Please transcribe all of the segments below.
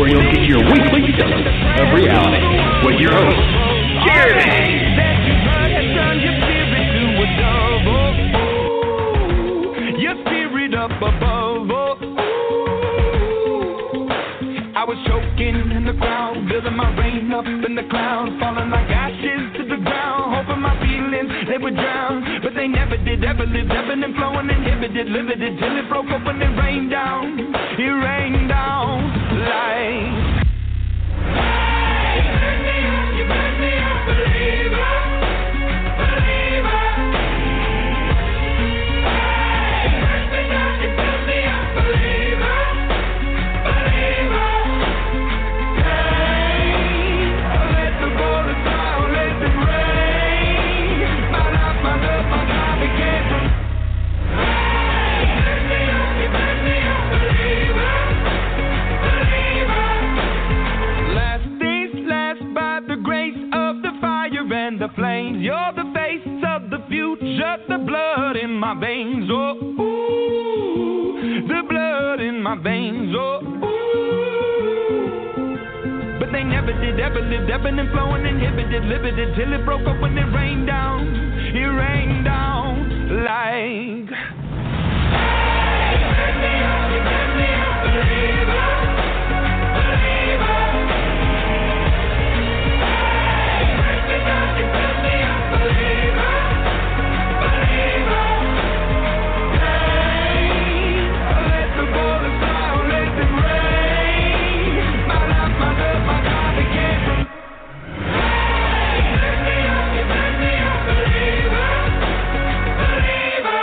where you'll get your weekly dose of reality with your host, Jeremy. Your spirit up above. I was choking in the crowd, building my rain up in the clouds, falling like ashes to the ground, hoping my feelings they would drown, but they never did. Ever lived, ebbing and flowing, inhibited, limited, till it broke up when it rained down. It rained down like. Hey, you burn me up, believer, believer. Hey, burn me down, you burn me up, believer, believer. Hey, let the waters down, let them rain. My life, my love, my God became from. Hey, burn me up, you burn me up, believer, believer. Last days last by the grace of the fire and the flames. You're the face of the future, the blood in my veins. Oh, ooh, the blood in my veins. Oh, ooh. But they never did, ever lived, ebbing and flowing, inhibited, limited, till it broke up when it rained down. It rained down like. Hey, burn me up, you burn me up, believer, believer. Hey, burn me down, you burn me up, believer, believer. Hey, let the waters down, let them rain. My life, my love, my God became from. Hey, burn me up, you burn me up, believer, believer.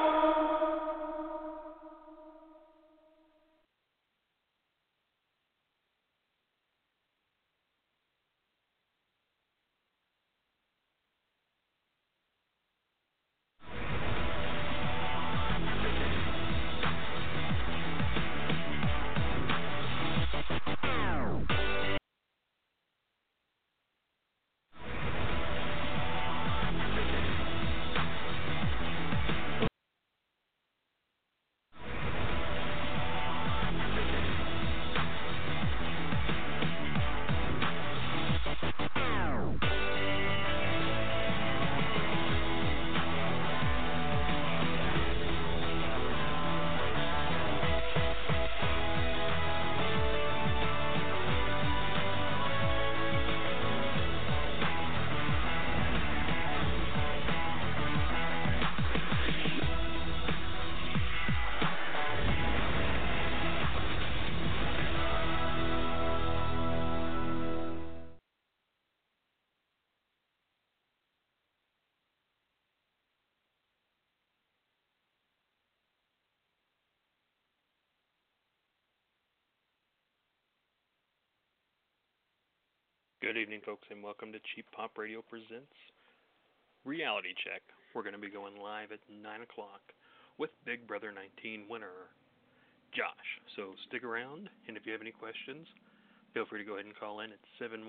Good evening, folks, and welcome to Cheap Pop Radio Presents Reality Check. We're going to be going live at 9 o'clock with Big Brother 19 winner, Josh. So stick around, and if you have any questions, feel free to go ahead and call in at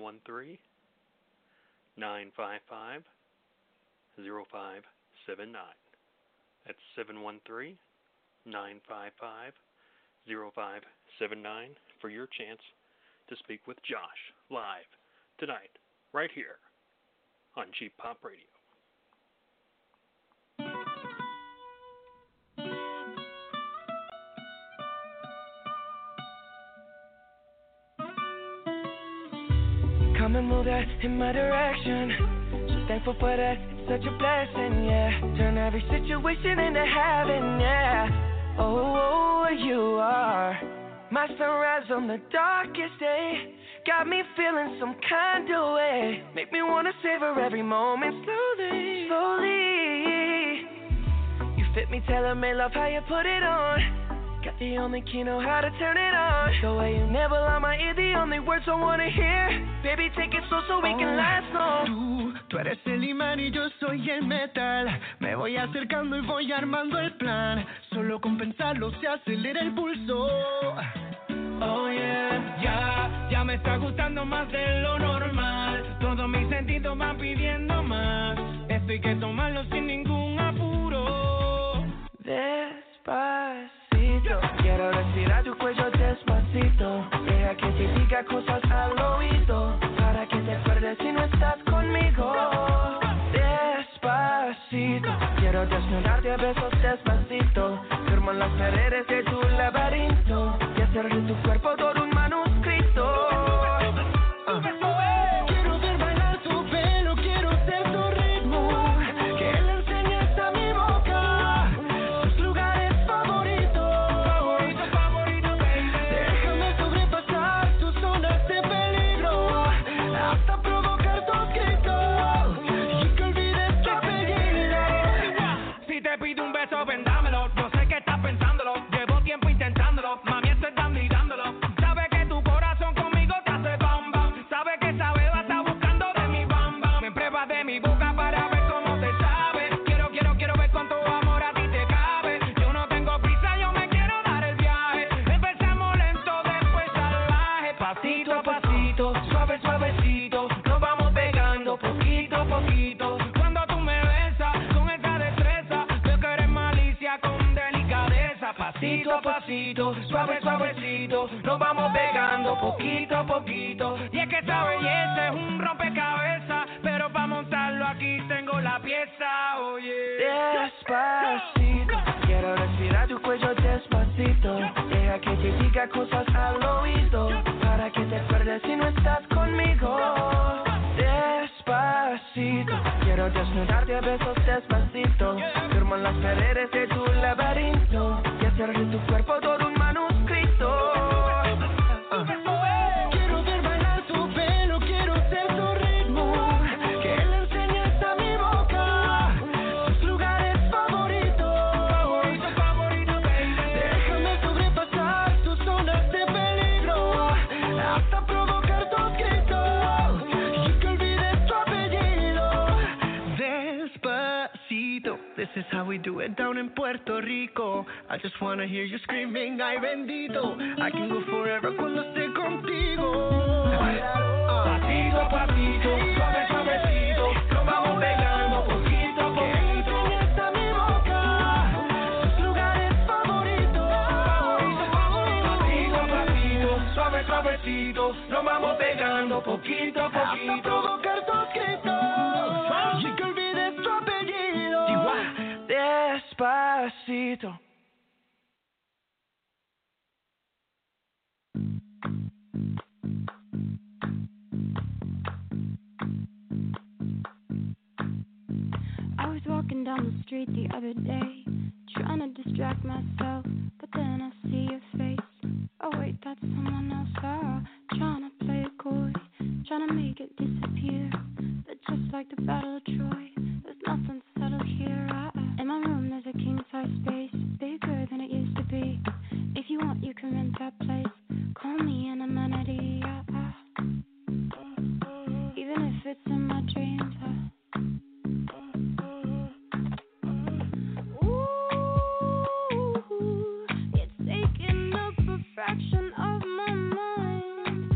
713-955-0579. That's 713-955-0579 for your chance to speak with Josh live tonight, right here on Cheap Pop Radio. Come and move that in my direction. So thankful for that, it's such a blessing, yeah. Turn every situation into heaven, yeah. Oh, you are my sunrise on the darkest day. Got me feeling some kind of way. Make me wanna savor every moment slowly, slowly. You fit me, tailor-made, love how you put it on. Got the only key, know how to turn it on. The way you nibble on my ear, the only words I wanna hear. Baby, take it slow so we can last long. Tú eres el imán y yo soy el metal. Me voy acercando y voy armando el plan. Solo con pensarlo se acelera el pulso. Oh yeah, ya me está gustando más de lo normal. Todos mis sentidos van pidiendo más. Esto hay que tomarlo sin ningún apuro. Despacito, quiero respirar tu cuello despacito. Deja que te diga cosas al oído, para que te acuerdes si no estás conmigo. Despacito, quiero desnudarte a besos despacito, firmo en las paredes de tu laberinto y hacer de tu cuerpo todo un manuscrito. Quiero ver bailar tu pelo, quiero ser tu ritmo, que le enseñes a mi boca tus lugares favoritos, baby. Déjame sobrepasar tus zonas de peligro, hasta provocar tus gritos y que olvides tu apellido. Si te pido un beso, ven dámelo. Yo sé que estás pensándolo, llevo tiempo intentándolo. Mami, esto están mirándolo. Sabes que tu corazón conmigo te hace bam bam. Sabes que esa beba está buscando de mi bam bam. Me pruebas de mi boca para ver cómo te sabe. Quiero ver cuánto amor a ti te cabe. Yo no tengo prisa, yo me quiero dar el viaje. Empezamos lento, después salvaje. Pasito a pasito, suave, suavecito. Nos vamos pegando poquito a poquito. Cuando tú me besas con esa destreza, veo que eres malicia con delicadeza. Pasito a pasito, suave, suavecito. Nos vamos pegando poquito a poquito. Y es que esta belleza es un rompecabezas, pero para montarlo aquí tengo la pieza, oye. Despacito, quiero respirar tu cuello despacito. Deja que te diga cosas al oído, para que te acuerdes si no estás conmigo. Despacito, quiero desnudarte a besos despacito, firmo en las paredes de tu laberinto y hacer de tu cuerpo todo un manuscrito. Quiero ver bailar tu pelo, quiero ser tu ritmo, que le enseñes a mi boca tus lugares favoritos, baby. Déjame sobrepasar tus zonas de peligro, hasta provocar tus gritos y que olvides tu apellido. Despacito, this is how we do it down in Puerto Rico. I just wanna hear you screaming, ay bendito. I can go forever cuando esté contigo. Pasito a pasito, suave, suavecito. Nos vamos pegando poquito a poquito. Enseñas a mi boca tus lugares favoritos. Pasito a pasito, suave, suavecito. Nos vamos pegando poquito a Hasta poquito. provocar tus gritos y que olvides tu apellido. Despacito. I was walking down the street the other day, trying to distract myself, but then I see your face. Oh wait, that's someone else. Trying to play it coy, trying to make it disappear. But just like the Battle of Troy, there's nothing settled here. In my room there's a king-size space, bigger than it used to be. If you want, you can rent that place. Call me an amenity. Even if it's in my dreams. It's taking up a fraction of my mind.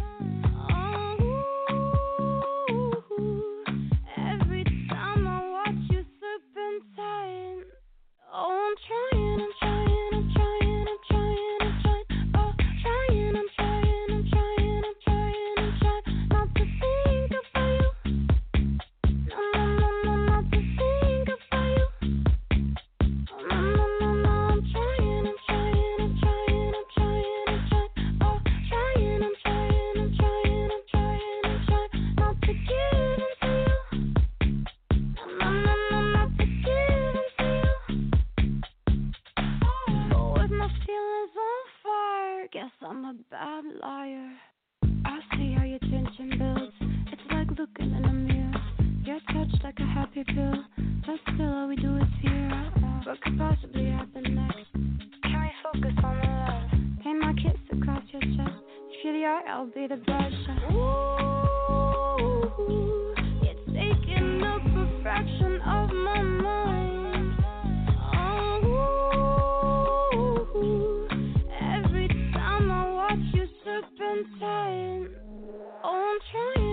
Every time I watch you serpentine. I'm trying. Oh, trying not to think about you. No, not to think about you. No, I'm trying. Oh, trying not to give in to you. No, not to give in to you. Oh, with my feelings on fire, guess I'm a bad liar. I see how your tension builds. It's like looking in a mirror. Your touch like a happy pill, but still all we do is fear. What could possibly happen next? Can we focus on the love? Paint my kiss across your chest. If you're the art, I'll be the brush. Ooh, it's taking up a fraction of my mind. Oh, every time I watch you serpentine. Oh, I'm trying.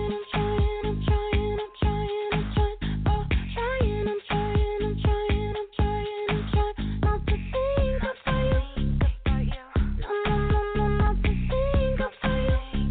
Oh, trying not to think about you. No, not to think about you.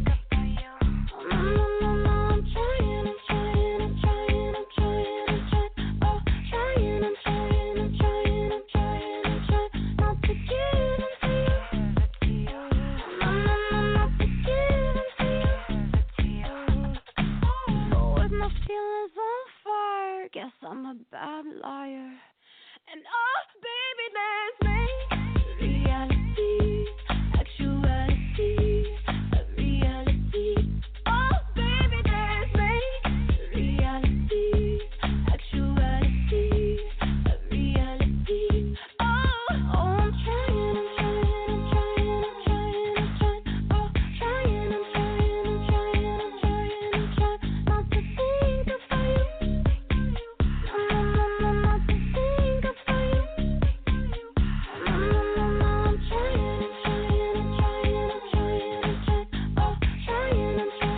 bad liar. And oh, baby, there's me. Reality, actuality, a reality. Oh, baby, there's me. Reality, actuality, a reality. Oh, I'm trying. Oh, trying not to think of you. Not to think of you. I'm trying. Oh, trying not to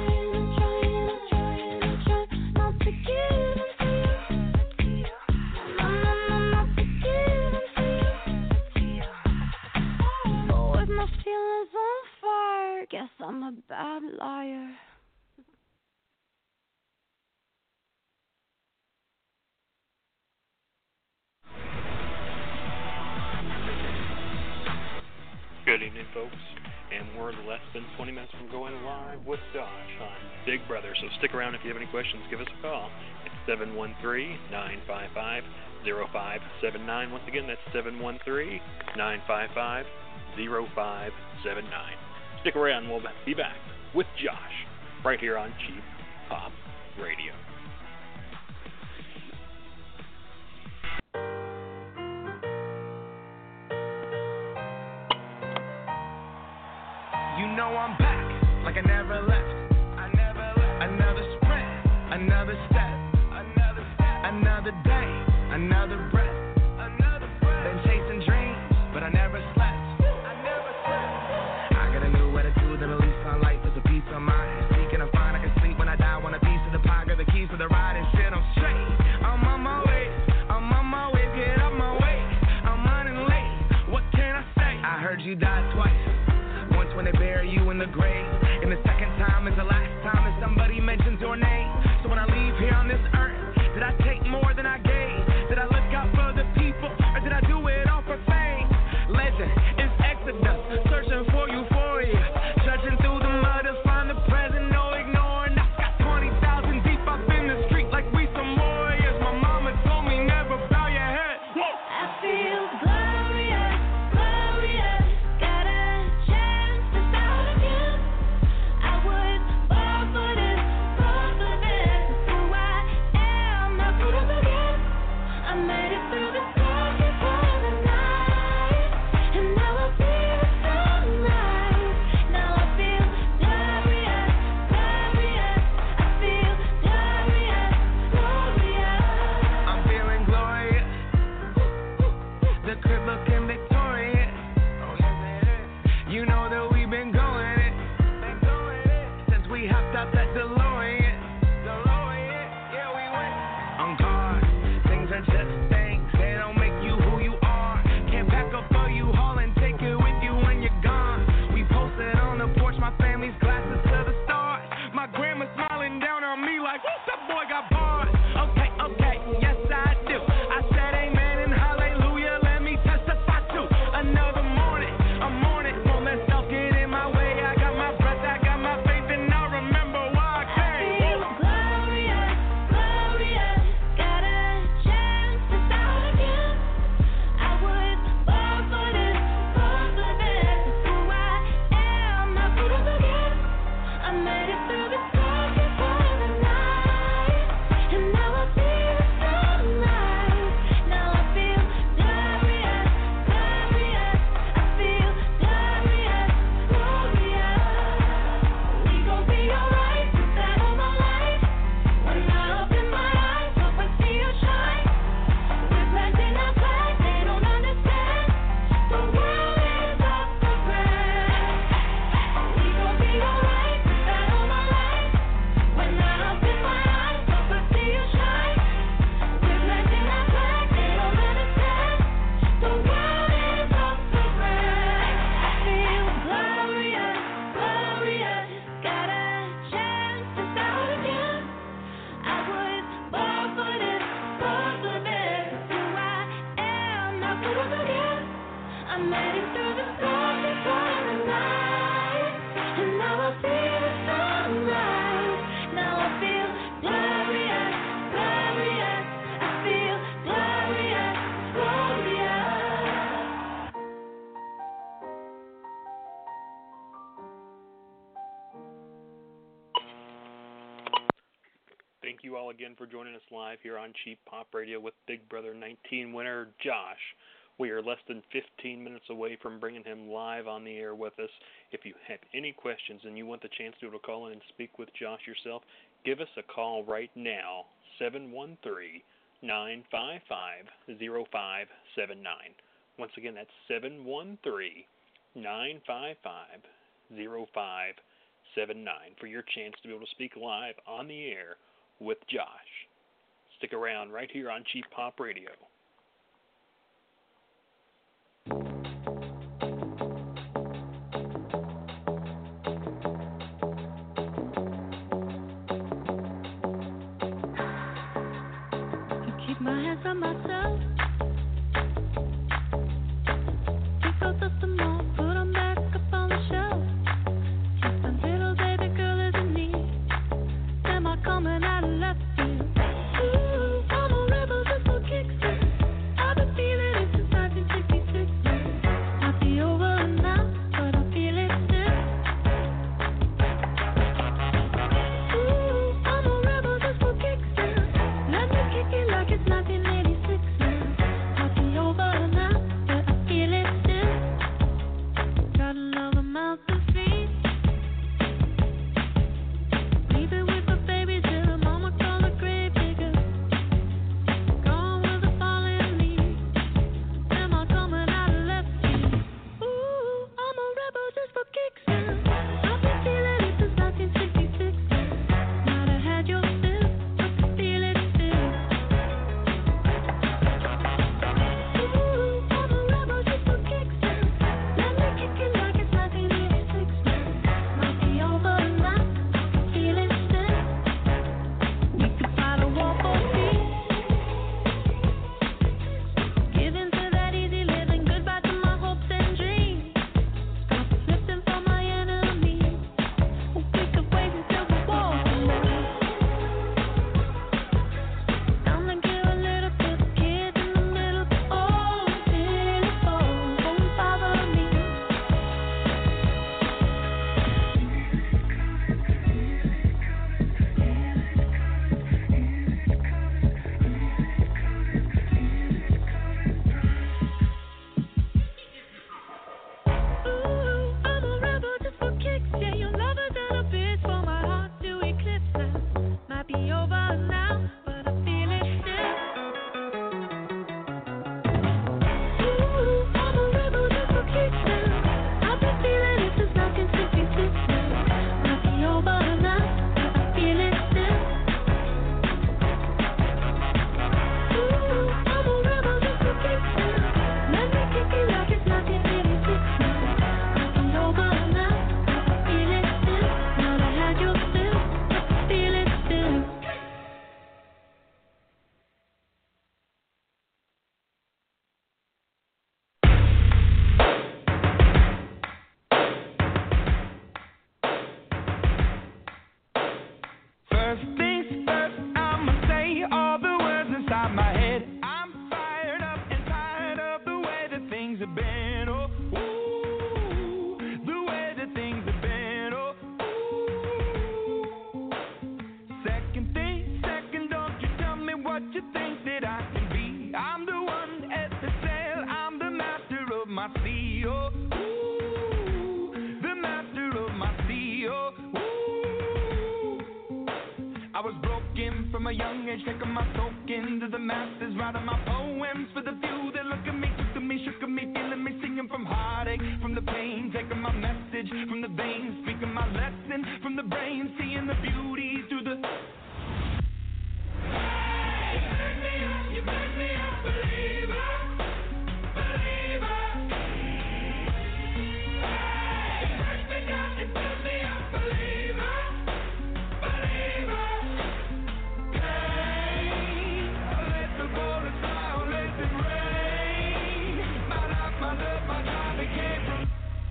give in to you. Not to give in to you. But with my feelings on fire, guess I'm a bad liar. Good evening, folks, and we're less than 20 minutes from going live with Josh on Big Brother, so stick around if you have any questions. Give us a call. It's 713-955-0579. Once again, that's 713-955-0579. Stick around, we'll be back with Josh right here on Cheap Pop Radio. You know I'm back, like I never left. Another sprint, another step, another day, another breath. Been chasing dreams, but I never slept. I got a new attitude that believes sunlight is a piece of mind. Seeking to find I can sleep when I die. Want a piece of the pie, got the keys to the ride and shit. I'm straight. I'm on my way, get up my way. I'm running late. What can I say? I heard you died twice. Once when they bury you in the grave, and the second time is the last time that somebody mentions your name. So when I leave here on this earth, did I take more than I gave? Did I look out for the people, or did I do it all for fame? Legend is Exodus, searching for euphoria, trudging through the mud to find the present, no ignoring. I got 20,000 deep up in the street like we some warriors. My mama told me never bow your head. Whoa. I feel glorious, got a chance to start again. I would fall for this, it's who I am, not put up again. I made it through the darkest part of the night, and now I feel the sunlight. Now I feel glorious, I feel glorious. I'm feeling glorious. The crib looking victorious. You know that we've been going it since we hopped out that DeLorean. Yeah, we went on guard. Things are just things. They don't make you who you are. Can't pack up for you haul and take it with you when you're gone. We posted on the porch, my family's glasses to the stars. My grandma smiling down on me like, whoop, that boy got bars. Okay, yes I do. I said amen and hallelujah. Let me testify to another morning. A morning won't let self get in my way. I got my breath, I got my faith, and I remember why I Thank you all again for joining us live here on Cheap Pop Radio with Big Brother 19 winner Josh. We are less than 15 minutes away from bringing him live on the air with us. If you have any questions and you want the chance to be able to call in and speak with Josh yourself, give us a call right now, 713-955-0579. Once again, that's 713-955-0579 for your chance to be able to speak live on the air with Josh. Stick around right here on Cheap Pop Radio. Keep my hands on myself. Pick those up some more, put them back up on the shelf. Just a little baby girl is in need. Am I coming out of left field? Ooh, I'm a rebel just for kicks. I've been feeling it since 1966. Might be over now, but I feel it still. Ooh, I'm a rebel just for kicks. Let me kick it like it's 1986 now. Might be over now, but I feel it still. Got another mouth to feed. Leaving with the baby till the mama call the grave digger. Gone with the falling leaves. Am I coming out of left field? Ooh, I'm a rebel just for kicks now. I've been feeling it since 1966 now. Might have had your fill, but I feel it still. Ooh, I'm a rebel just for kicks now. Let me kick it like it's 1986 now. Might be over now, I can feel it still. We could fight a war for peace. Give in to that easy living, goodbye to my hopes and dreams. Stop flipping for my enemies. We could wait until the war's over. Down and give a little to the kids in the middle. Oh, till it falls, won't bother me. Ooh, I'm a rebel just for kicks. Yeah, your lover done a bit for my heart to eclipse now. Might be over now, but I feel it still. Ooh, I'm a rebel just for kicks now. I've been feeling it since 1966 now. Might be over now, but I feel it still. Ooh, I'm a rebel just for kicks now. Let me kick it like it's 1986 now. Might be over now, but I feel it still. Might have had your fill, but I feel it still. First things first, I'ma say all the words inside my head. I'm fired up and tired of the way that things have been. Oh, ooh, the way that things have been. Oh, ooh. Second thing, second, don't you tell me what you think that I can be. I'm the one at the sail, I'm the master of my sea. Oh, ooh, the master of my sea. Oh, ooh. I was broken from a young age, taking my soak into the masses, writing my poems for the few that look at me, took to me, shook at me, feeling me, singing from heartache, from the pain, taking my message from the veins, speaking my lesson from the brain, seeing the beauty through the. You make me a believer, believer. You break me down and build me a believer, believer. Let the bullets fly, let it rain. My life, my love, my time, it came from.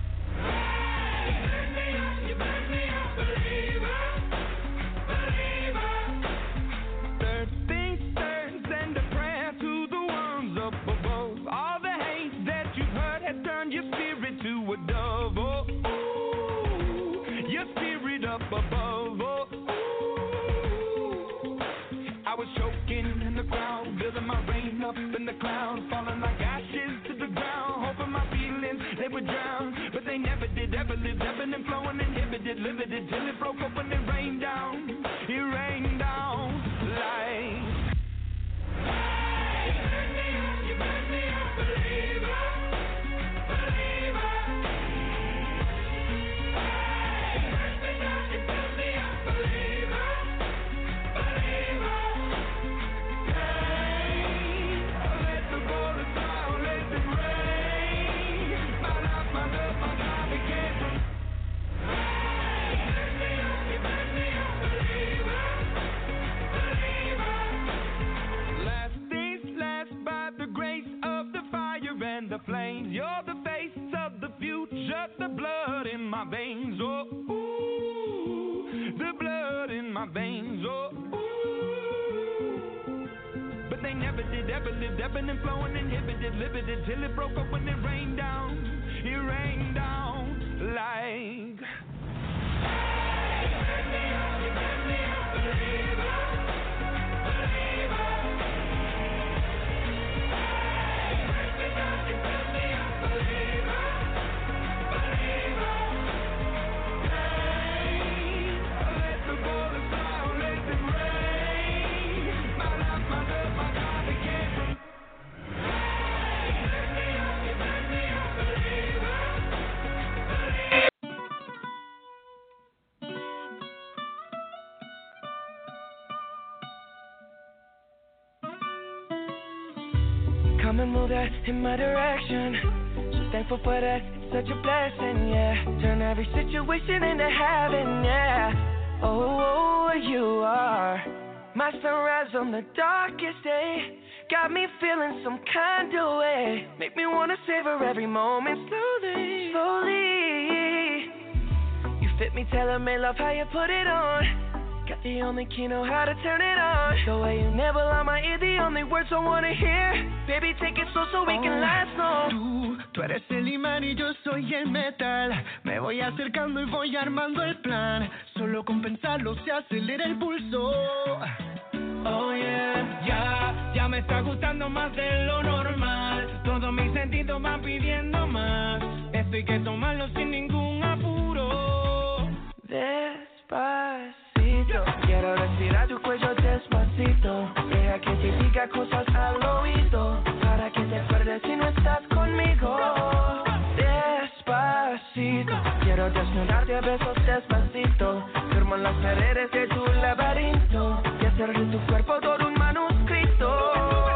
You make me a believer, believer. Third things third, send a prayer to the ones up above. All the hate that you've heard has turned your spirit to a dove. Oh, ooh, your spirit up above. Oh, ooh. in the cloud, falling like ashes to the ground. Hoping my feelings, they would drown. But they never did, ever lived, ebbing and flowing, inhibited, limited, till it broke open and rained down. It rained down like. You made me a believer, believer. You made me a believer, believer. Let the bullets fly, let them rain. My life, my love, my God became from. You made me a believer, believer. Last days last by the grace of the fire and the flames. You're the face of the future, the blood in my veins. Oh, ooh, the blood in my veins. Oh, ooh. But they never did, ever lived, ebbing and flowing, inhibited, limited, till it broke up when it rained down. It rained down like. Come and move that in my direction. So thankful for that, it's such a blessing, yeah. Turn every situation into heaven, yeah. Oh, you are my sunrise on the darkest day. Got me feeling some kind of way. Make me wanna savor every moment slowly, slowly. You fit me, tailor-made, love how you put it on. Got the only key, know how to turn it on. The way you never lie my ear, the only words I wanna hear. Baby, take it slow so we can last long. Tú eres el imán y yo soy el metal. Me voy acercando y voy armando el plan. Solo con pensarlo se acelera el pulso. Oh yeah, ya me está gustando más de lo normal. Todos mis sentidos van pidiendo más. Esto hay que tomarlo sin ningún apuro. Despacito, quiero respirar tu cuello despacito. Deja que te diga cosas al oído, para que te acuerdes si no estás conmigo. Despacito, quiero desnudarte a besos despacito. Firmo en las paredes de tu laberinto y hacer de tu cuerpo todo un manuscrito.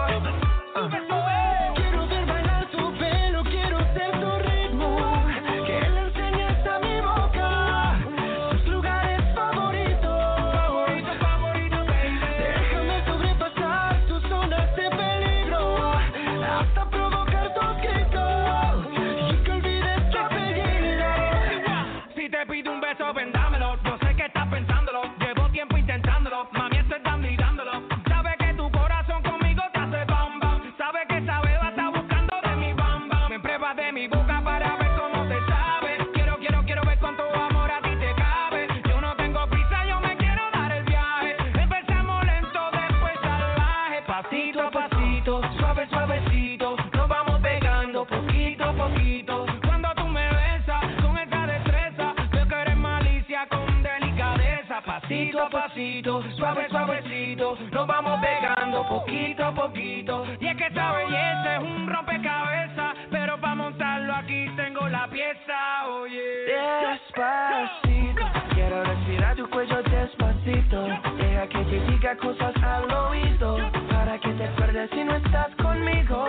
Quiero ver bailar tu pelo, quiero ser tu ritmo. Que le enseñes a mi boca tus lugares favoritos. Favorito, baby. Déjame sobrepasar tus zonas de peligro, hasta provocar tus gritos y que olvides tu apellido. Si te pido un beso, ven dámelo. Yo sé que estás pensándolo. Llevo tiempo intentándolo. Mami, estoy dando y dándolo. Sabes que tu corazón conmigo te hace bam bam. Sabes que esa beba está buscando de mi bam bam. Me pruebas de mi boca para ver cómo te sabe. Quiero ver cuánto amor a ti te cabe. Yo no tengo prisa, yo me quiero dar el viaje. Empezamos lento, después salvaje. Pasito a pasito, suave, suavecito. Nos vamos pegando poquito a poquito. Cuando tú me besas con esa destreza, veo que eres malicia con delicadeza. Pasito a pasito, suave, suavecito. Nos vamos pegando poquito a poquito. Y es que esta belleza es un rompecabezas, pero para montarlo aquí tengo la pieza, oye. Despacito, quiero respirar tu cuello despacito. Deja que te diga cosas al oído, para que te acuerdes si no estás conmigo.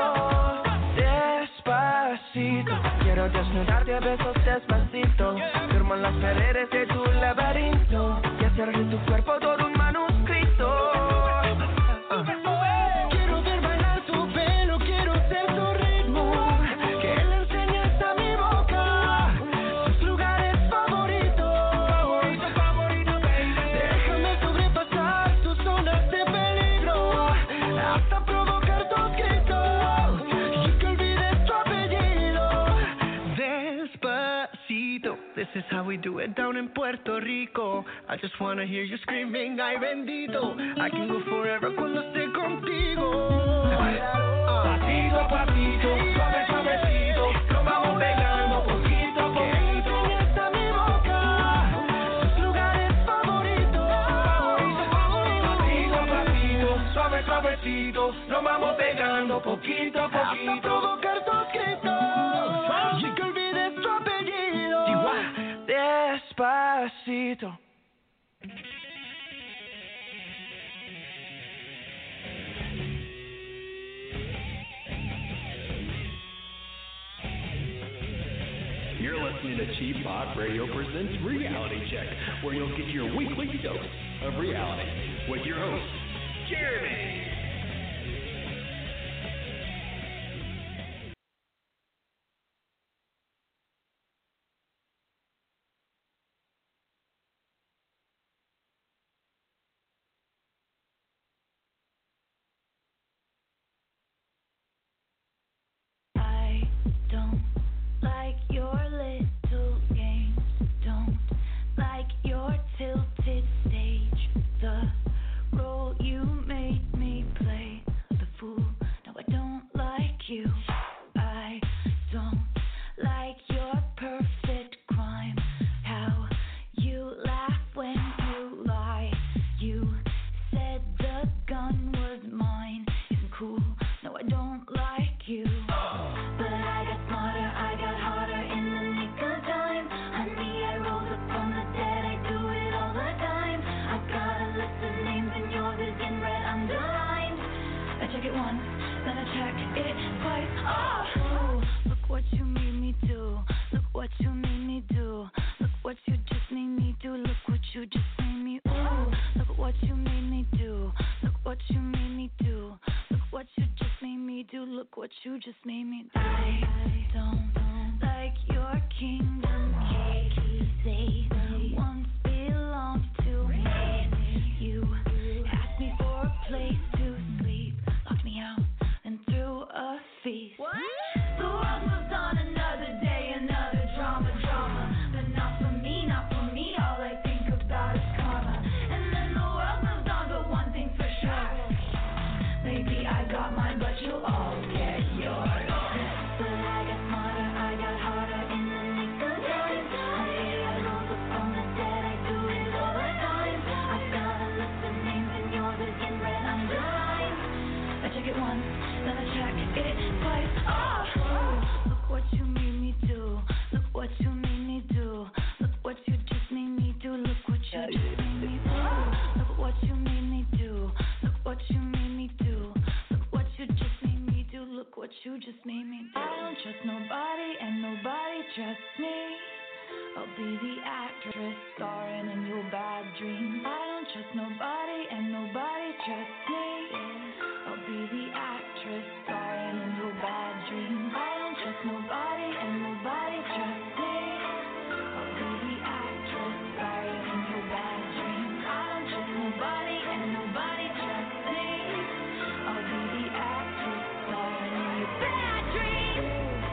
Despacito, quiero desnudarte a besos despacito. Firmo en las paredes de tu laberinto y hacer de tu cuerpo todo un manuscrito. Quiero ver bailar tu pelo, quiero ser tu ritmo. Que le enseñes a mi boca tus lugares favoritos. Favorito, baby. Déjame sobrepasar tus zonas de peligro, hasta provocar tus gritos y que olvides tu apellido. Despacito, this is how we do it down in Puerto Rico. I just wanna hear you screaming, ay bendito. I can go forever cuando esté contigo. Pasito a pasito, suave suavecito, nos vamos pegando poquito a poquito. Hasta mi boca, tus lugares favoritos. Pasito a pasito, suave suavecito, nos vamos pegando poquito a Hasta poquito. provocar tus gritos y que olvides tu apellido. Despacito. You're listening to Cheap Pop Radio presents Reality Check, where you'll get your weekly dose of reality with your host, Jeremy. I don't like your little games, don't like your tilted stage, the role you made me play, the fool, no I don't like you, I don't like your perfect crime, how you laugh when you lie, you said the gun was mine, isn't cool, no I don't like you. But I got smarter, I got harder in the nick of time. Honey, I rose up from the dead, I do it all the time. I got a list of names and yours is in red underlined. I check it once, then I check it twice. Oh, look what you made me do. Look what you made me do. Look what you just made me do. Look what you just made me. Ooh, look what you made me do. Look what you made me do. Look what you just made me do. Look what you just made me do. I don't like your kingdom keys. They once belonged to me. You asked me for a place to sleep, locked me out, and threw a feast. The world moves on another day, another drama. But not for me, not for me. All I think about is karma. And then the world moves on, but one thing for sure. Maybe I got mine, but you'll all get yours. But I got smarter, I got harder in the nick of time. Honey, I rose up from the dead, I do it all the time. I got a list of names and yours is in red underlined. I check it once, then I check it twice. Oh, look what you made me do. Look what you made me do. Look what you just made me do. Look what you just made me do. Look what you made me do. Look what you made me do. Look what you just made me do. Look what you just made me do. I don't trust nobody and nobody trusts me. I'll be the actress starring in your bad dreams. I don't trust nobody and nobody trusts me. I'll be the actress starring in your bad dreams. I don't trust nobody and nobody trusts me. I'll be the actress starring in your bad dreams. I don't trust nobody and nobody trusts me. I'll be the actress starring in your bad dreams.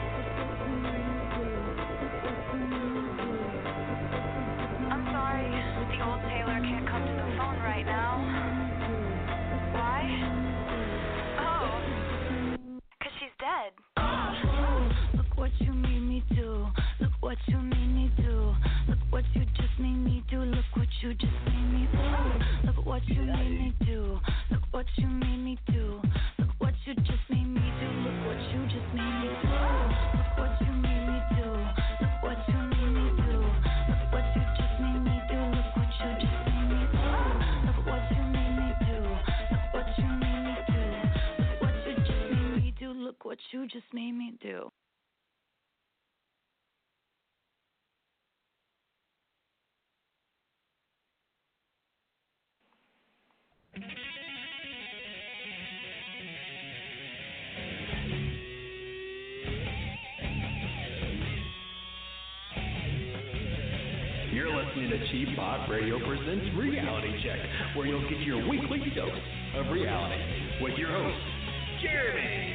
I'm sorry, the old tailor can't come to the phone right now. Why? Oh, 'cause she's dead. Look what you made me do. Look what you made me do. Look what you just made me do. Look what you just made me do. Look what you made me do. Look what you made me do. Look what you just made me do. Look what you just made me do. Look what you made me do. Look what you made me do. Look what you just made me do. Look what you just made me do. Look what you made me do. Look what you made me do. Look what you just made me do. Look what you just made me do. You're listening to Cheap Pop Radio presents Reality Check, where you'll get your weekly dose of reality with your host, Jeremy.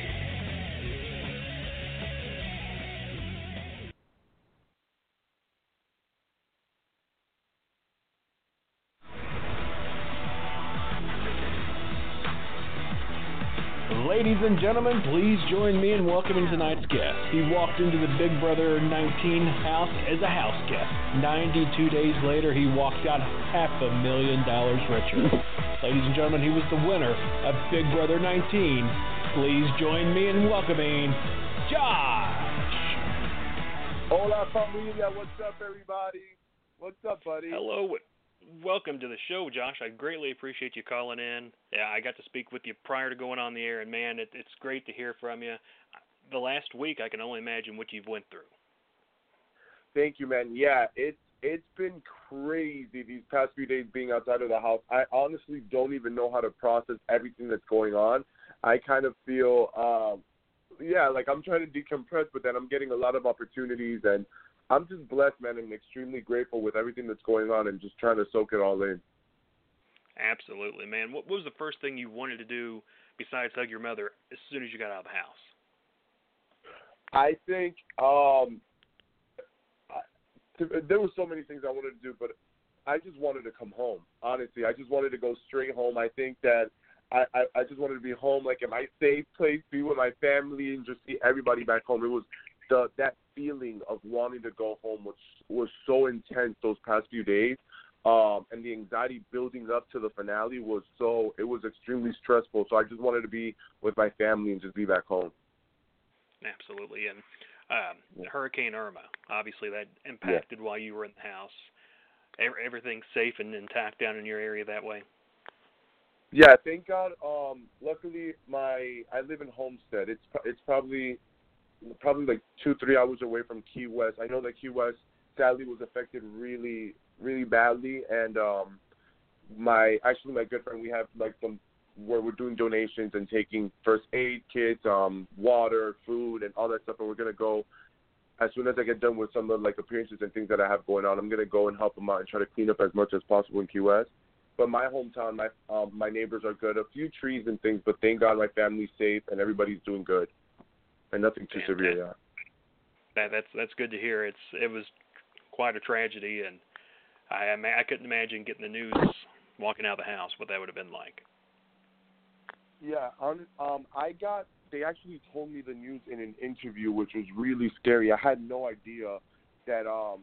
Ladies and gentlemen, please join me in welcoming tonight's guest. He walked into the Big Brother 19 house as a house guest. 92 days later, he walked out $500,000 richer. Ladies and gentlemen, he was the winner of Big Brother 19. Please join me in welcoming Josh. Hola, familia. What's up, everybody? What's up, buddy? Hello. Welcome to the show, Josh. I greatly appreciate you calling in. Yeah, I got to speak with you prior to going on the air, and man, it's great to hear from you. The last week, I can only imagine what you've went through. Thank you, man. Yeah, it's been crazy these past few days being outside of the house. I honestly don't even know how to process everything that's going on. I kind of feel, like I'm trying to decompress, but then I'm getting a lot of opportunities, and I'm just blessed, man, and extremely grateful with everything that's going on and just trying to soak it all in. Absolutely, man. What was the first thing you wanted to do besides hug your mother as soon as you got out of the house? I think there were so many things I wanted to do, but I just wanted to come home, honestly. I just wanted to go straight home. I think that I just wanted to be home, like in my safe place, be with my family, and just see everybody back home. It was that feeling of wanting to go home was so intense those past few days, and the anxiety building up to the finale it was extremely stressful. So I just wanted to be with my family and just be back home. Absolutely. And Hurricane Irma, obviously that impacted while you were in the house. Everything safe and intact down in your area that way? Yeah, thank God. Luckily, I live in Homestead. It's probably like 2-3 hours away from Key West. I know that Key West sadly was affected really, really badly, and my good friend, we have like some where we're doing donations and taking first aid kits, water, food, and all that stuff. And we're gonna go as soon as I get done with some of like appearances and things that I have going on. I'm gonna go and help them out and try to clean up as much as possible in Key West. But my hometown, my neighbors are good. A few trees and things, but thank God my family's safe and everybody's doing good. And nothing too severe, yeah. That's good to hear. It was quite a tragedy, and I couldn't imagine getting the news walking out of the house, what that would have been like. Yeah, they actually told me the news in an interview, which was really scary. I had no idea that,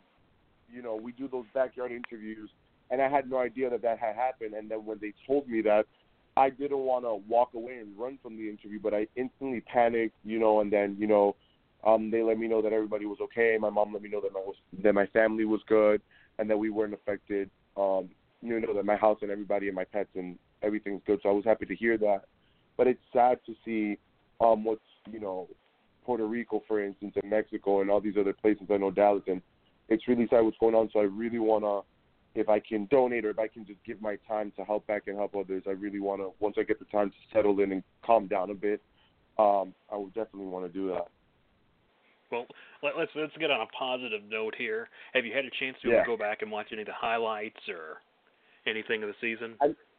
we do those backyard interviews, and I had no idea that had happened. And then when they told me that, I didn't want to walk away and run from the interview, but I instantly panicked, and then, they let me know that everybody was okay. My mom let me know that my family was good and that we weren't affected, that my house and everybody and my pets and everything's good. So I was happy to hear that. But it's sad to see what's, Puerto Rico, for instance, and Mexico and all these other places. I know Dallas, and it's really sad what's going on. So I really want to, if I can donate or if I can just give my time to help back and help others, I really want to, once I get the time to settle in and calm down a bit, I would definitely want to do that. Well, let's get on a positive note here. Have you had a chance to go back and watch any of the highlights or anything of the season?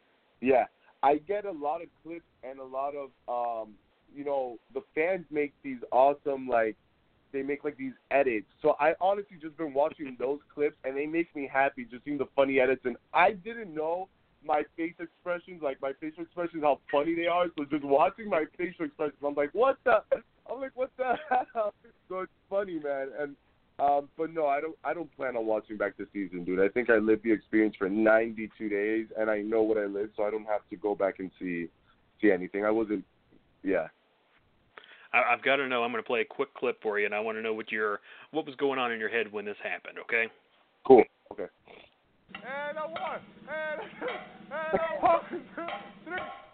I get a lot of clips and a lot of, the fans make these awesome, they make these edits. So I honestly just been watching those clips, and they make me happy just seeing the funny edits. And I didn't know my face expressions, how funny they are. So just watching my facial expressions, I'm like, what the hell? So it's funny, man. And but no, I don't plan on watching back this season, dude. I think I lived the experience for 92 days, and I know what I lived, so I don't have to go back and see anything. I've got to know. I'm going to play a quick clip for you, and I want to know what was going on in your head when this happened. Okay? Cool. Okay. And a 1, and a 2, and a 1, 2, 3,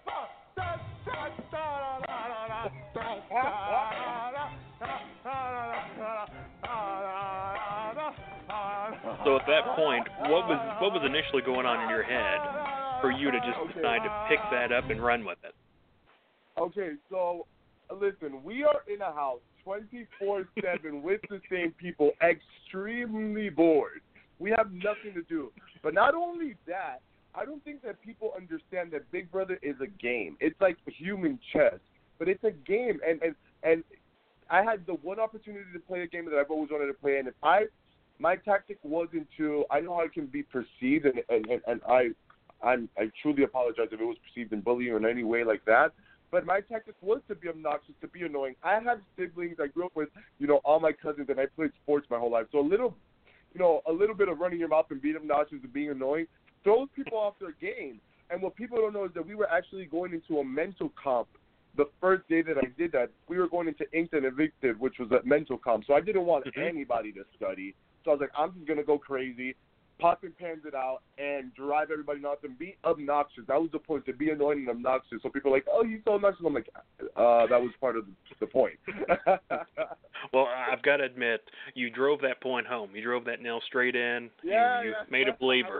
4. So at that point, what was initially going on in your head for you to just decide to pick that up and run with it? Okay, so listen, we are in a house 24/7 with the same people, extremely bored. We have nothing to do. But not only that, I don't think that people understand that Big Brother is a game. It's like human chess, but it's a game. And I had the one opportunity to play a game that I've always wanted to play, and my tactic wasn't to. I know how it can be perceived, and I truly apologize if it was perceived in bullying or in any way like that. But my tactic was to be obnoxious, to be annoying. I have siblings. I grew up with, all my cousins, and I played sports my whole life. So a little bit of running your mouth and being obnoxious and being annoying throws people off their game. And what people don't know is that we were actually going into a mental comp the first day that I did that. We were going into Inked and Evicted, which was a mental comp. So I didn't want anybody to study. So I was like, I'm just going to go crazy, pop and pans it out, and drive everybody nuts and be obnoxious. That was the point, to be annoying and obnoxious. So people are like, oh, he's so obnoxious. I'm like, that was part of the point. Well, I've got to admit, you drove that point home. You drove that nail straight in. Yeah, you made a believer.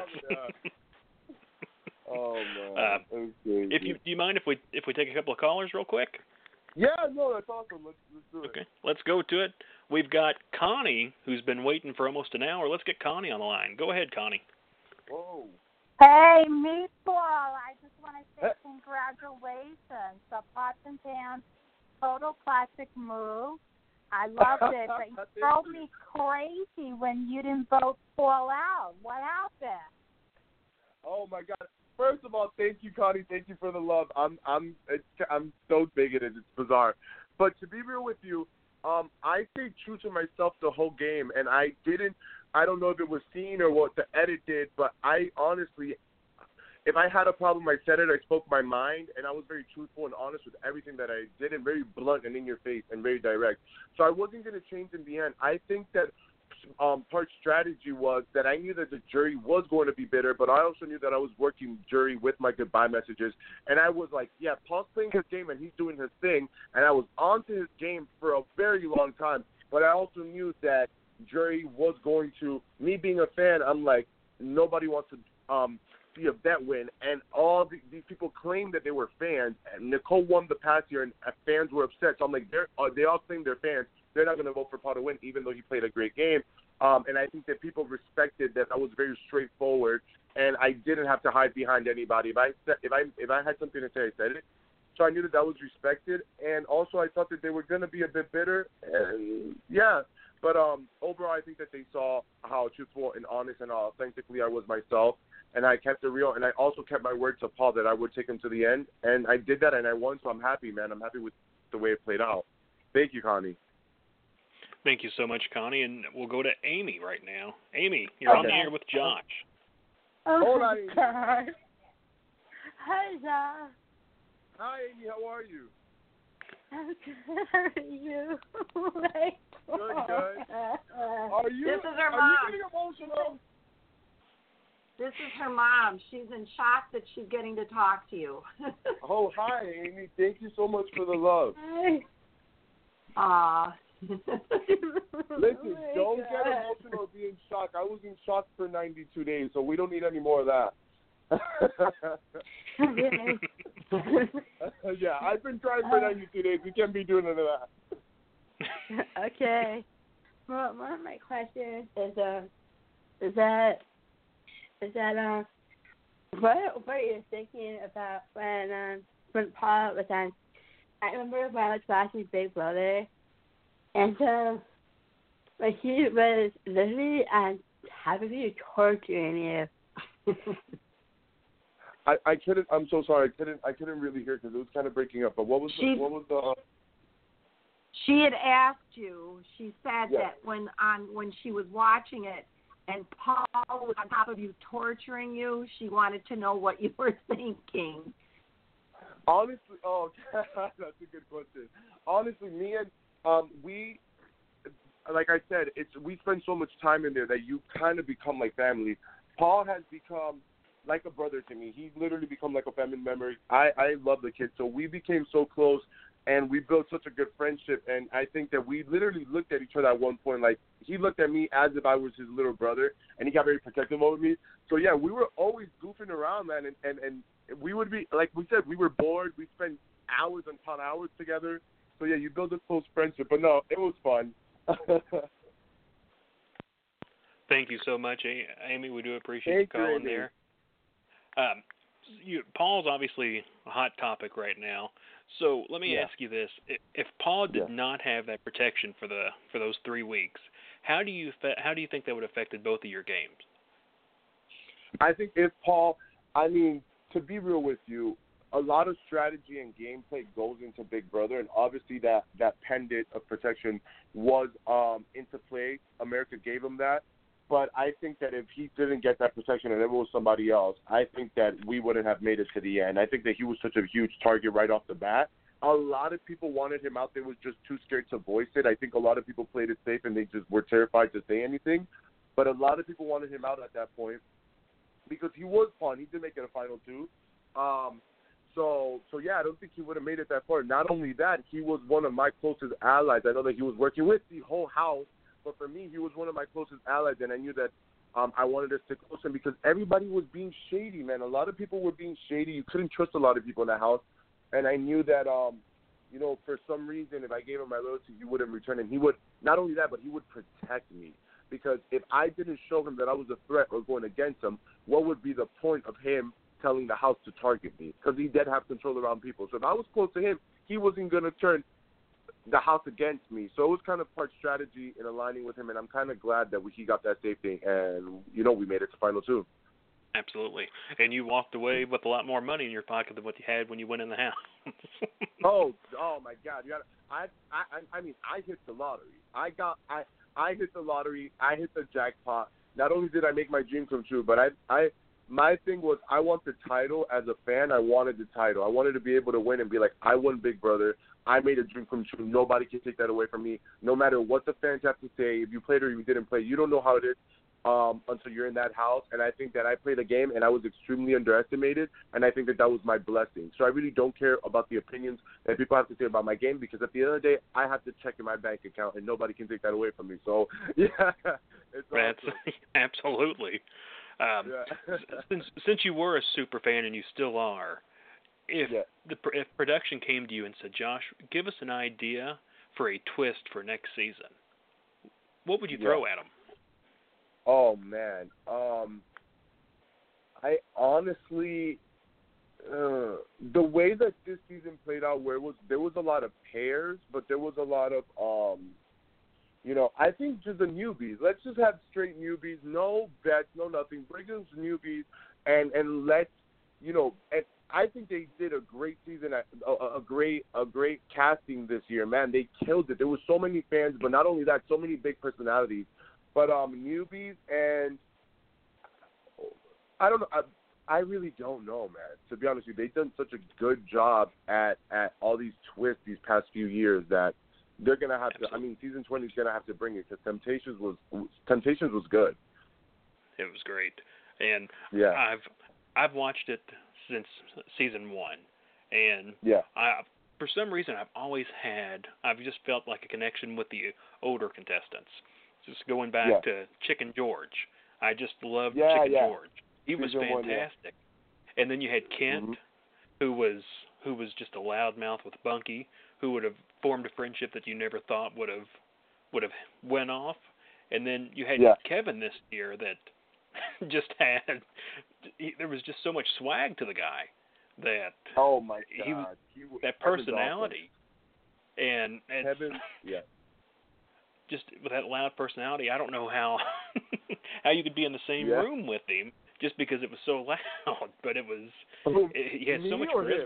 Oh, man. Do you mind if we take a couple of callers real quick? Yeah, no, that's awesome. Let's do it. Okay, let's go to it. We've got Connie, who's been waiting for almost an hour. Let's get Connie on the line. Go ahead, Connie. Whoa. Hey, Meatball, I just want to say congratulations. The pots and pans, total classic move. I loved it, but you drove me crazy when you didn't vote Paul out. What happened? Oh, my God. First of all, thank you, Connie. Thank you for the love. I'm so bigoted. It's bizarre. But to be real with you, I stayed true to myself the whole game, and I don't know if it was seen or what the edit did, but I honestly, if I had a problem, I said it, I spoke my mind, and I was very truthful and honest with everything that I did, and very blunt and in your face and very direct. So I wasn't going to change in the end. I think that part strategy was that I knew that the jury was going to be bitter, but I also knew that I was working jury with my goodbye messages. And I was like, yeah, Paul's playing his game and he's doing his thing. And I was onto his game for a very long time. But I also knew that jury was going to, me being a fan, I'm like, nobody wants to see a bet win. And all these people claimed that they were fans. And Nicole won the past year, and fans were upset. So I'm like, they all claim they're fans. They're not going to vote for Paul to win, even though he played a great game. And I think that people respected that I was very straightforward, and I didn't have to hide behind anybody. If I had something to say, I said it. So I knew that was respected, and also I thought that they were going to be a bit bitter. And yeah, but overall, I think that they saw how truthful and honest and authentically I was myself, and I kept it real. And I also kept my word to Paul that I would take him to the end, and I did that, and I won. So I'm happy, man. I'm happy with the way it played out. Thank you, Connie. Thank you so much, Connie, and we'll go to Amy right now. Amy, you're on the air with Josh. Oh, my God. Hi, Josh. Hi, Amy. How are you? I'm good. How are you? Good. Are you? This is her mom. Are you getting emotional? This is her mom. She's in shock that she's getting to talk to you. Oh, hi, Amy. Thank you so much for the love. Aw. Listen, don't get emotional or be in shock. I was in shock for 92 days, so we don't need any more of that. Yeah, I've been trying for 92 days. We can't be doing none of that. Okay. Well, one of my questions is that what are you thinking about when Paul was on? I remember when I was watching Big Brother, and when he was literally on top of you torturing you. I couldn't. I'm so sorry. I couldn't really hear because it was kind of breaking up. But what was the? She had asked you. She said that when she was watching it, and Paul was on top of you torturing you, she wanted to know what you were thinking. Honestly, that's a good question. Honestly, me and we, like I said, we spend so much time in there that you kind of become like family. Paul has become like a brother to me. He's literally become like a family member. I love the kid, so we became so close, and we built such a good friendship. And I think that we literally looked at each other at one point like he looked at me as if I was his little brother, and he got very protective over me. So yeah, we were always goofing around, man, and we would be, like we said, we were bored. We spent hours upon hours together. So, yeah, you build a close friendship. But, no, it was fun. Thank you so much, Amy. We do appreciate you calling there. Paul's obviously a hot topic right now. So let me ask you this. If Paul did not have that protection for those 3 weeks, how do you think that would have affected both of your games? I think if Paul, I mean, to be real with you, a lot of strategy and gameplay goes into Big Brother, and obviously that pendant of protection was into play. America gave him that. But I think that if he didn't get that protection and it was somebody else, I think that we wouldn't have made it to the end. I think that he was such a huge target right off the bat. A lot of people wanted him out. They was just too scared to voice it. I think a lot of people played it safe and they just were terrified to say anything. But a lot of people wanted him out at that point because he was fun. He did make it a final two. So yeah, I don't think he would have made it that far. Not only that, he was one of my closest allies. I know that he was working with the whole house. But for me, he was one of my closest allies, and I knew that I wanted to stick close to him because everybody was being shady, man. A lot of people were being shady. You couldn't trust a lot of people in the house. And I knew that, for some reason, if I gave him my loyalty, he wouldn't return. And he would, not only that, but he would protect me. Because if I didn't show him that I was a threat or going against him, what would be the point of him telling the house to target me? Because he did have control around people. So if I was close to him, he wasn't going to turn the house against me. So it was kind of part strategy in aligning with him, and I'm kind of glad that he got that safety, and, we made it to final two. Absolutely. And you walked away with a lot more money in your pocket than what you had when you went in the house. oh my God. I mean, I hit the lottery. I hit the lottery. I hit the jackpot. Not only did I make my dream come true, but my thing was I want the title. As a fan, I wanted the title. I wanted to be able to win and be like, I won Big Brother. I made a dream come true. Nobody can take that away from me. No matter what the fans have to say, if you played or you didn't play, you don't know how it is until you're in that house. And I think that I played a game and I was extremely underestimated, and I think that was my blessing. So I really don't care about the opinions that people have to say about my game because at the end of the day, I have to check in my bank account, and nobody can take that away from me. So, yeah. It's awesome. Absolutely. Since you were a super fan and you still are, if production came to you and said, Josh, give us an idea for a twist for next season, what would you throw at them? Oh, man. I honestly, the way that this season played out, there was a lot of pairs, but there was a lot of, I think just the newbies. Let's just have straight newbies, no bets, no nothing. Bring in some newbies and let's, and I think they did a great season, a great casting this year, man. They killed it. There were so many fans, but not only that, so many big personalities. But newbies, and I don't know. I really don't know, man. To be honest with you, they've done such a good job at all these twists these past few years that they're gonna have to. I mean, season 20 is gonna have to bring it because Temptations was good. It was great, and yeah, I've watched it since season 1, and for some reason I've just felt like a connection with the older contestants. Just going back to Chicken George, I just loved Chicken George. He was fantastic. And then you had Kent, who was just a loudmouth with Bunky, who would have formed a friendship that you never thought would have went off. And then you had Kevin this year that just there was just so much swag to the guy that oh my God, that personality and Kevin, just with that loud personality, I don't know how you could be in the same room with him just because it was so loud. But he had so much charisma. Him?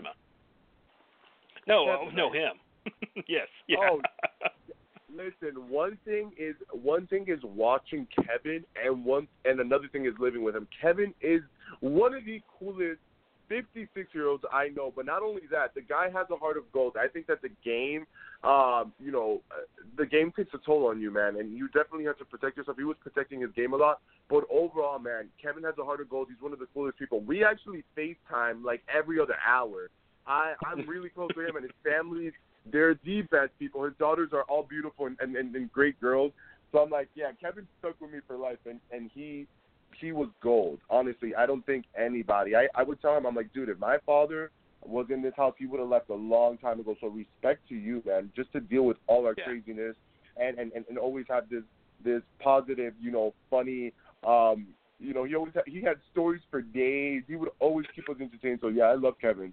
No, him. Yes. Yeah. Oh, listen. One thing is watching Kevin, and another thing is living with him. Kevin is one of the coolest 56-year-olds I know, but not only that, the guy has a heart of gold. I think that the game, the game takes a toll on you, man, and you definitely have to protect yourself. He was protecting his game a lot, but overall, man, Kevin has a heart of gold. He's one of the coolest people. We actually FaceTime like every other hour. I'm really close to him and his family. They're the best people. His daughters are all beautiful and great girls. So I'm like, yeah, Kevin stuck with me for life, and he was gold. Honestly, I don't think anybody. I would tell him, I'm like, dude, if my father was in this house, he would have left a long time ago. So respect to you, man, just to deal with all our craziness and always have this positive, funny. He had stories for days. He would always keep us entertained. So yeah, I love Kevin.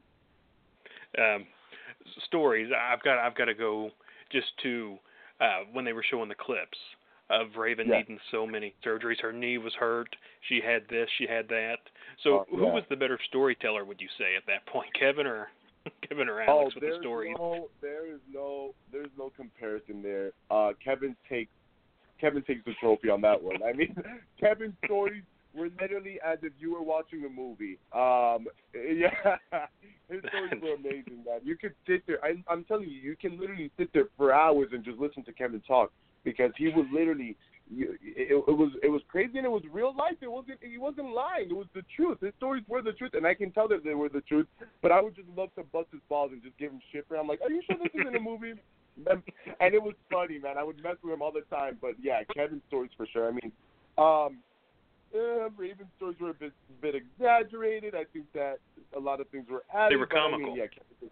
Stories. I've got to go just to when they were showing the clips of Raven needing so many surgeries. Her knee was hurt. She had this. She had that. So who was the better storyteller, would you say, at that point, Kevin or Alex with the stories? There's no comparison there. Kevin takes the trophy on that one. I mean, Kevin's stories were literally as if you were watching a movie. His stories were amazing, man. You could sit there. I'm telling you, you can literally sit there for hours and just listen to Kevin talk, because he would literally. It was crazy, and it was real life. He wasn't lying. It was the truth. His stories were the truth, and I can tell that they were the truth. But I would just love to bust his balls and just give him shit. I'm like, are you sure this isn't a movie? And it was funny, man. I would mess with him all the time. But yeah, Kevin's stories for sure. I mean, Raven's stories were a bit exaggerated. I think that a lot of things were added. They were comical. I mean,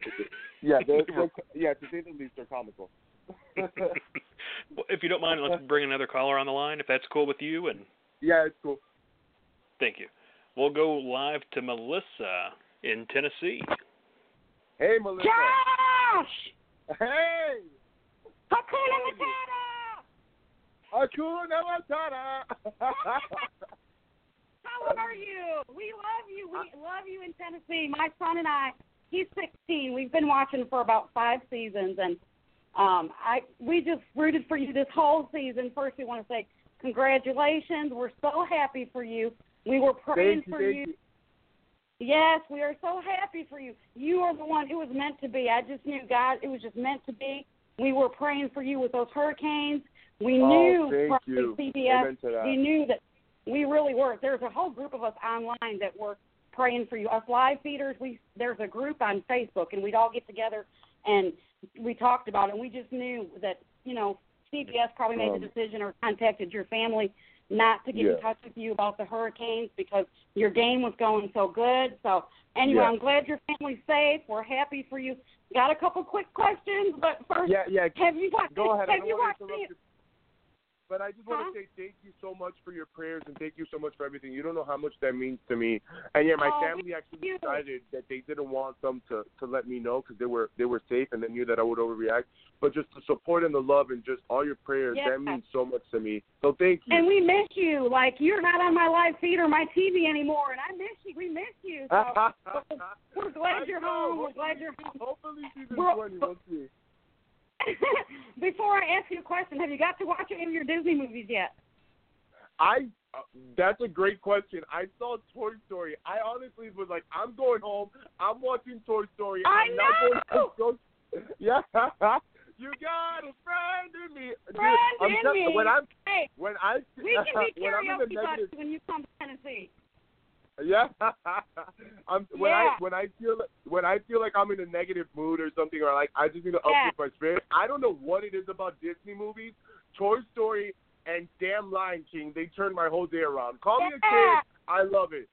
to say the least, they're comical. Well, if you don't mind, let's bring another caller on the line, if that's cool with you. And yeah, it's cool. Thank you. We'll go live to Melissa in Tennessee. Hey, Melissa. Josh! Hey! Hakuna Matata! Hakuna Matata! How are you? We love you. We love you in Tennessee. My son and I, he's 16. We've been watching for about 5 seasons, and we just rooted for you this whole season. First, we want to say congratulations. We're so happy for you. We were praying for you. Yes, we are so happy for you. You are the one. It was meant to be. I just knew, God, it was just meant to be. We were praying for you with those hurricanes. We knew from CBS. We knew that we really were. There's a whole group of us online that were praying for you. Us live feeders, there's a group on Facebook, and we'd all get together and we talked about it, and we just knew that, CBS probably made the decision or contacted your family not to get in touch with you about the hurricanes because your game was going so good. So, anyway, I'm glad your family's safe. We're happy for you. Got a couple quick questions, but first, have you watched Go ahead. Have you watched it? But I just want to say thank you so much for your prayers and thank you so much for everything. You don't know how much that means to me. And my family actually decided that they didn't want them to let me know because they were safe and they knew that I would overreact. But just the support and the love and just all your prayers, that means so much to me. So thank you. And we miss you. Like, you're not on my live feed or my TV anymore, and I miss you. We miss you. So we're glad you're home. We're glad you're home. Hopefully season 20, we'll see. Before I ask you a question, have you got to watch any of your Disney movies yet? That's a great question. I saw Toy Story. I honestly was like, I'm going home. I'm watching Toy Story. I'm not going to go. Yeah. You got a friend in me. We can be karaoke buddies when you come to Tennessee. Yeah. When I feel like I'm in a negative mood or something, or like I just need to uplift my spirit. I don't know what it is about Disney movies, Toy Story, and damn Lion King. They turned my whole day around. Call me a kid. I love it.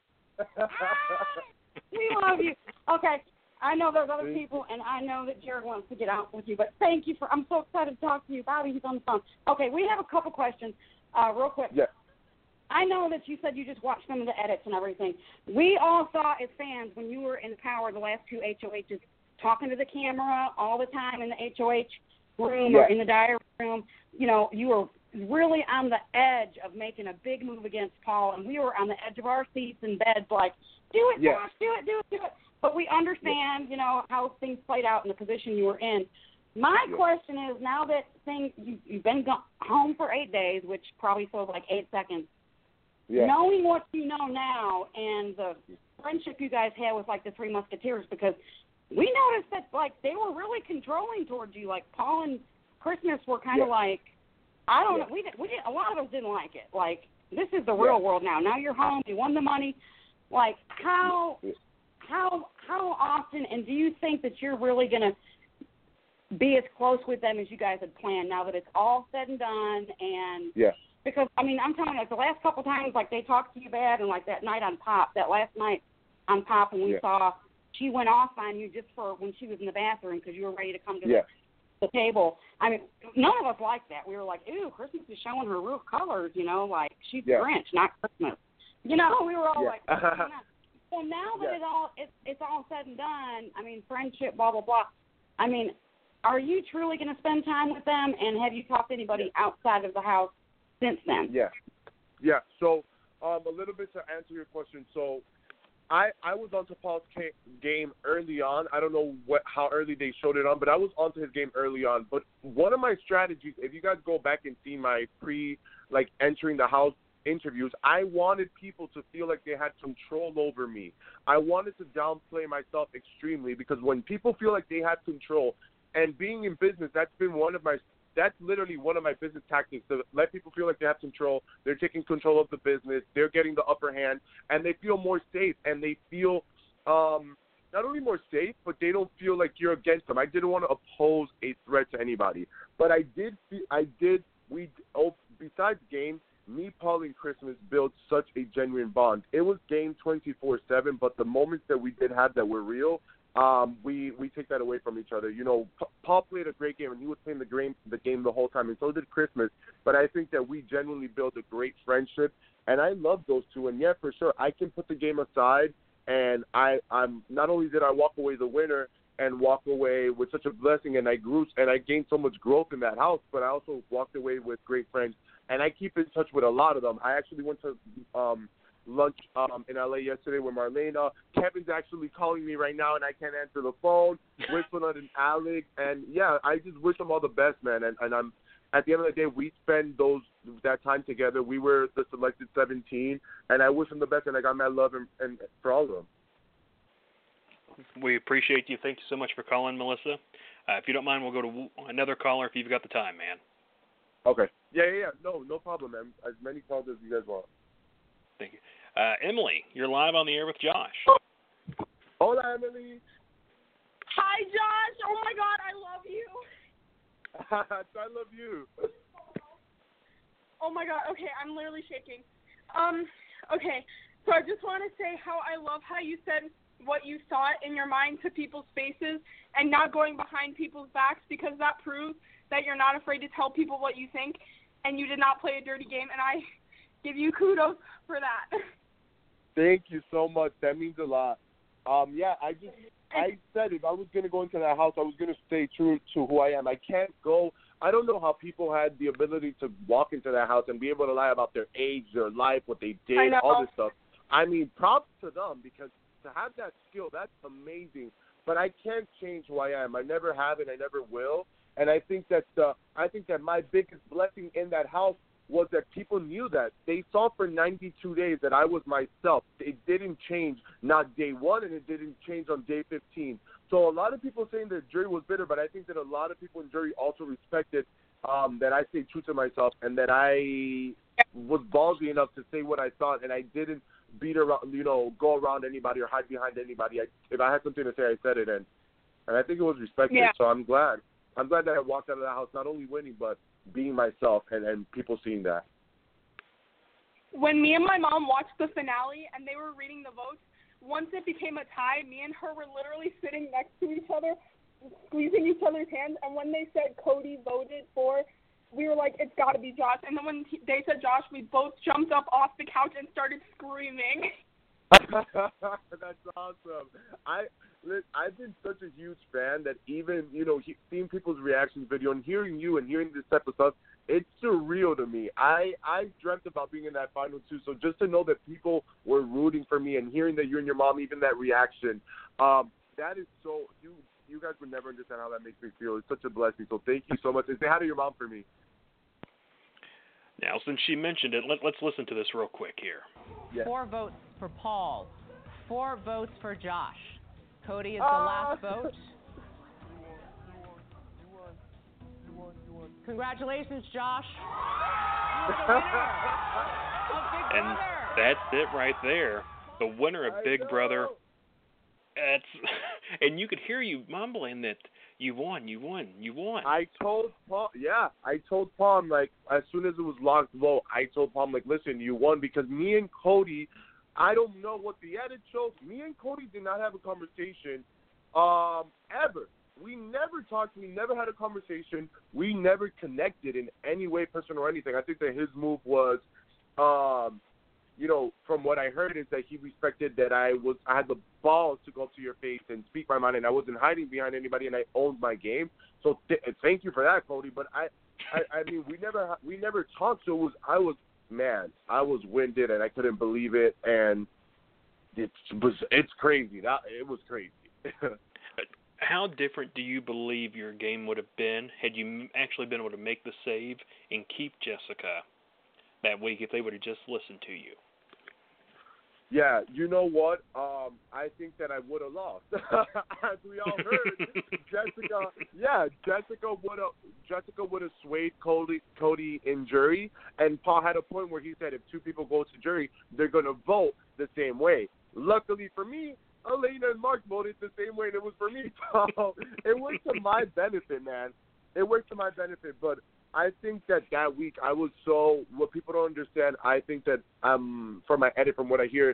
We love you. Okay. I know there's other people, and I know that Jared wants to get out with you, but thank you I'm so excited to talk to you. Bobby, he's on the phone. Okay, we have a couple questions real quick. Yeah. I know that you said you just watched some of the edits and everything. We all saw as fans when you were in Power, the last 2 HOHs, talking to the camera all the time in the HOH room or in the diary room. You were really on the edge of making a big move against Paul, and we were on the edge of our seats in beds like, do it, Josh, do it. But we understand, how things played out in the position you were in. My question is, now that you've been home for 8 days, which probably feels like 8 seconds, knowing what you know now and the friendship you guys had with, like, the Three Musketeers, because we noticed that, like, they were really controlling towards you. Like, Paul and Christmas were kind of like, I don't know, we didn't, a lot of us didn't like it. Like, this is the real world now. Now you're home, you won the money. Like, how often, and do you think that you're really going to be as close with them as you guys had planned now that it's all said and done? And because, I mean, I'm telling you, like, the last couple times, like, they talked to you bad, and, like, that night on Pop, that last night on Pop, and we saw she went off on you just for when she was in the bathroom because you were ready to come to the table. I mean, none of us liked that. We were like, ew, Christmas is showing her real colors, like, she's Grinch, not Christmas. We were all like, well, now that it's all said and done, I mean, friendship, blah, blah, blah. I mean, are you truly going to spend time with them, and have you talked to anybody outside of the house since then. Yeah. So a little bit to answer your question. So I was onto Paul's game early on. I don't know how early they showed it on, but I was onto his game early on. But one of my strategies, if you guys go back and see my entering the house interviews, I wanted people to feel like they had control over me. I wanted to downplay myself extremely, because when people feel like they have control, and being in business, that's literally one of my business tactics, to let people feel like they have control. They're taking control of the business. They're getting the upper hand, and they feel more safe, and they feel not only more safe, but they don't feel like you're against them. I didn't want to oppose a threat to anybody, but besides games, me, Paul, and Christmas built such a genuine bond. It was game 24/7, but the moments that we did have that were real, we take that away from each other. You know, Paul played a great game, and he was playing the game the whole time, and so did Christmas. But I think that we genuinely built a great friendship, and I love those two. And yeah, for sure, I can put the game aside, and I'm not only did I walk away the winner and walk away with such a blessing, and I gained so much growth in that house, but I also walked away with great friends. And I keep in touch with a lot of them. I actually went to lunch in LA yesterday with Marlena. Kevin's actually calling me right now, and I can't answer the phone. Whistling and Alex, and yeah, I just wish them all the best, man. And I'm at the end of the day, we spend that time together. We were the selected 17, and I wish them the best, and I got mad love and for all of them. We appreciate you. Thank you so much for calling, Melissa. If you don't mind, we'll go to another caller if you've got the time, man. Okay. Yeah. No problem, man. As many calls as you guys want. Thank you. Emily, you're live on the air with Josh. Hola, Emily. Hi, Josh. Oh, my God. I love you. I love you. Oh, my God. Okay, I'm literally shaking. Okay, so I just want to say how I love how you said what you thought in your mind to people's faces and not going behind people's backs, because that proves that you're not afraid to tell people what you think, and you did not play a dirty game, and I give you kudos for that. Thank you so much. That means a lot. Yeah, I said if I was going to go into that house, I was going to stay true to who I am. I can't go. I don't know how people had the ability to walk into that house and be able to lie about their age, their life, what they did, all this stuff. I mean, props to them, because to have that skill, that's amazing. But I can't change who I am. I never have, and I never will. And I think that my biggest blessing in that house was that people knew that. They saw for 92 days that I was myself. It didn't change, not day one, and it didn't change on day 15. So a lot of people saying that Jury was bitter, but I think that a lot of people in Jury also respected that I stayed true to myself, and that I was ballsy enough to say what I thought, and I didn't beat around, go around anybody or hide behind anybody. If I had something to say, I said it, and I think it was respected. Yeah. So I'm glad. I'm glad that I walked out of the house not only winning, but being myself, and people seeing that. When me and my mom watched the finale and they were reading the votes, once it became a tie, me and her were literally sitting next to each other, squeezing each other's hands, and when they said Cody voted for, we were like, it's got to be Josh. And then when they said Josh, we both jumped up off the couch and started screaming. That's awesome. I've been such a huge fan that even, seeing people's reactions video and hearing you and hearing this type of stuff, it's surreal to me. I dreamt about being in that final too, so just to know that people were rooting for me and hearing that you and your mom, even that reaction, that is so, you guys would never understand how that makes me feel. It's such a blessing, so thank you so much. And say hi to your mom for me. Now, since she mentioned it, let's listen to this real quick here. Yes. 4 votes for Paul, 4 votes for Josh. Cody is the last vote. You won. Congratulations, Josh. And that's it right there. The winner of Big Brother. And you could hear you mumbling that you won. I told Paul, I'm like, as soon as it was locked low, I told Paul, I'm like, listen, you won, because me and Cody, I don't know what the edit shows. Me and Cody did not have a conversation ever. We never talked. We never had a conversation. We never connected in any way, person or anything. I think that his move was, from what I heard is that he respected that I had the balls to go up to your face and speak my mind, and I wasn't hiding behind anybody, and I owned my game. So thank you for that, Cody. But I mean, we never talked. So I was winded, and I couldn't believe it, and it's crazy. It was crazy. How different do you believe your game would have been had you actually been able to make the save and keep Jessica that week if they would have just listened to you? Yeah, you know what? I think that I would have lost. As we all heard, Jessica would have swayed Cody in jury, and Paul had a point where he said if two people go to jury, they're going to vote the same way. Luckily for me, Elena and Mark voted the same way, and it was for me. So it worked to my benefit, man. It worked to my benefit, but I think that week I was what people don't understand, I think that from my edit, from what I hear,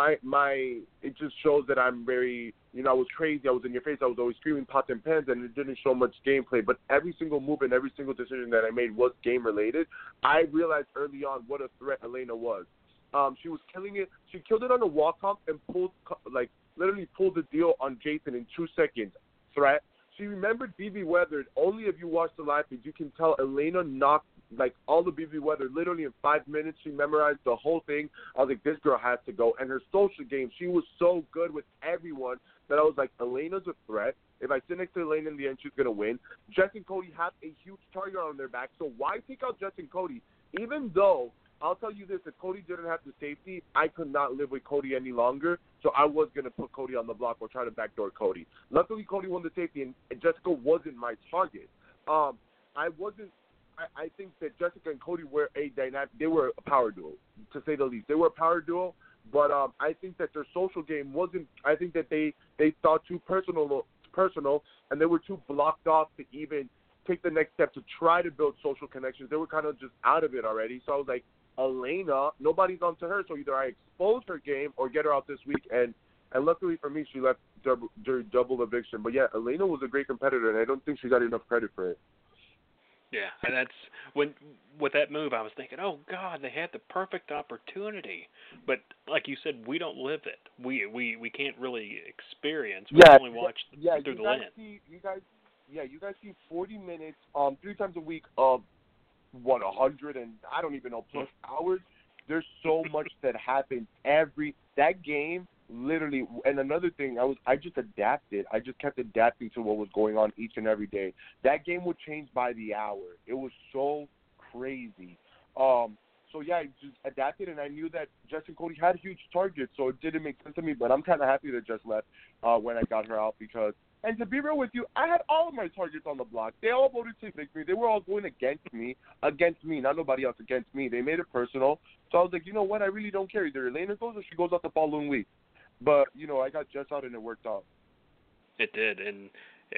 it just shows that I'm very, I was crazy, I was in your face, I was always screaming pots and pans, and it didn't show much gameplay, but every single move and every single decision that I made was game related. I realized early on what a threat Elena was. She was killing it. She killed it on the walk-off and literally pulled the deal on Jason in 2 seconds. Threat. She remembered BB Weathered. Only if you watch the live feed, you can tell Elena knocked all the BB Weathered literally in 5 minutes. She memorized the whole thing. I was like, this girl has to go. And her social game, she was so good with everyone that I was like, Elena's a threat. If I sit next to Elena in the end, she's going to win. Jess and Cody have a huge target on their back, so why take out Jess and Cody? Even though, I'll tell you this, if Cody didn't have the safety, I could not live with Cody any longer, so I was going to put Cody on the block or try to backdoor Cody. Luckily, Cody won the safety, and Jessica wasn't my target. I think that Jessica and Cody were a dynamic. They were a power duo, to say the least. They were a power duo, but I think that their social game wasn't. I think that they thought too personal, and they were too blocked off to even take the next step to try to build social connections. They were kind of just out of it already. So I was like, Elena, nobody's onto her, so either I expose her game or get her out this week. And luckily for me, she left double eviction. But yeah, Elena was a great competitor, and I don't think she got enough credit for it. Yeah, and that's with that move, I was thinking, oh God, they had the perfect opportunity. But like you said, we don't live it. We can't really experience. We only watch through the lens. You guys see 40 minutes 3 times a week of 100 and I don't even know plus hours. There's so much that happens that game literally. And another thing, I just adapted. I just kept adapting to what was going on each and every day. That game would change by the hour. It was so crazy. So yeah, I just adapted, and I knew that Jess and Cody had huge targets, so it didn't make sense to me. But I'm kind of happy that Jess left when I got her out because. And to be real with you, I had all of my targets on the block. They all voted to victory. They were all going against me, not nobody else, against me. They made it personal. So I was like, you know what? I really don't care. Either Elena goes or she goes out the following week. But, I got Jess out and it worked out. It did. And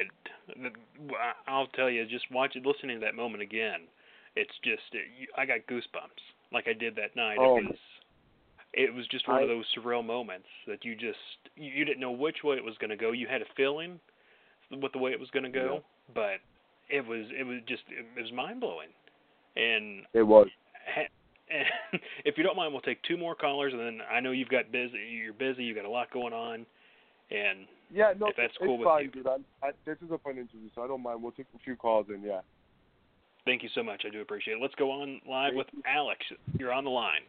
I'll tell you, just listening to that moment again, it's just, I got goosebumps like I did that night. It was just one of those surreal moments that you didn't know which way it was going to go. You had a feeling with the way it was going to go, but it was mind blowing. And it was. And if you don't mind, we'll take 2 more callers, and then I know you're busy, you've got a lot going on, and if that's cool with fine, you. Dude. This is a fun interview, so I don't mind. We'll take a few calls, and yeah. Thank you so much. I do appreciate it. Let's go on live with Alex. You're on the line.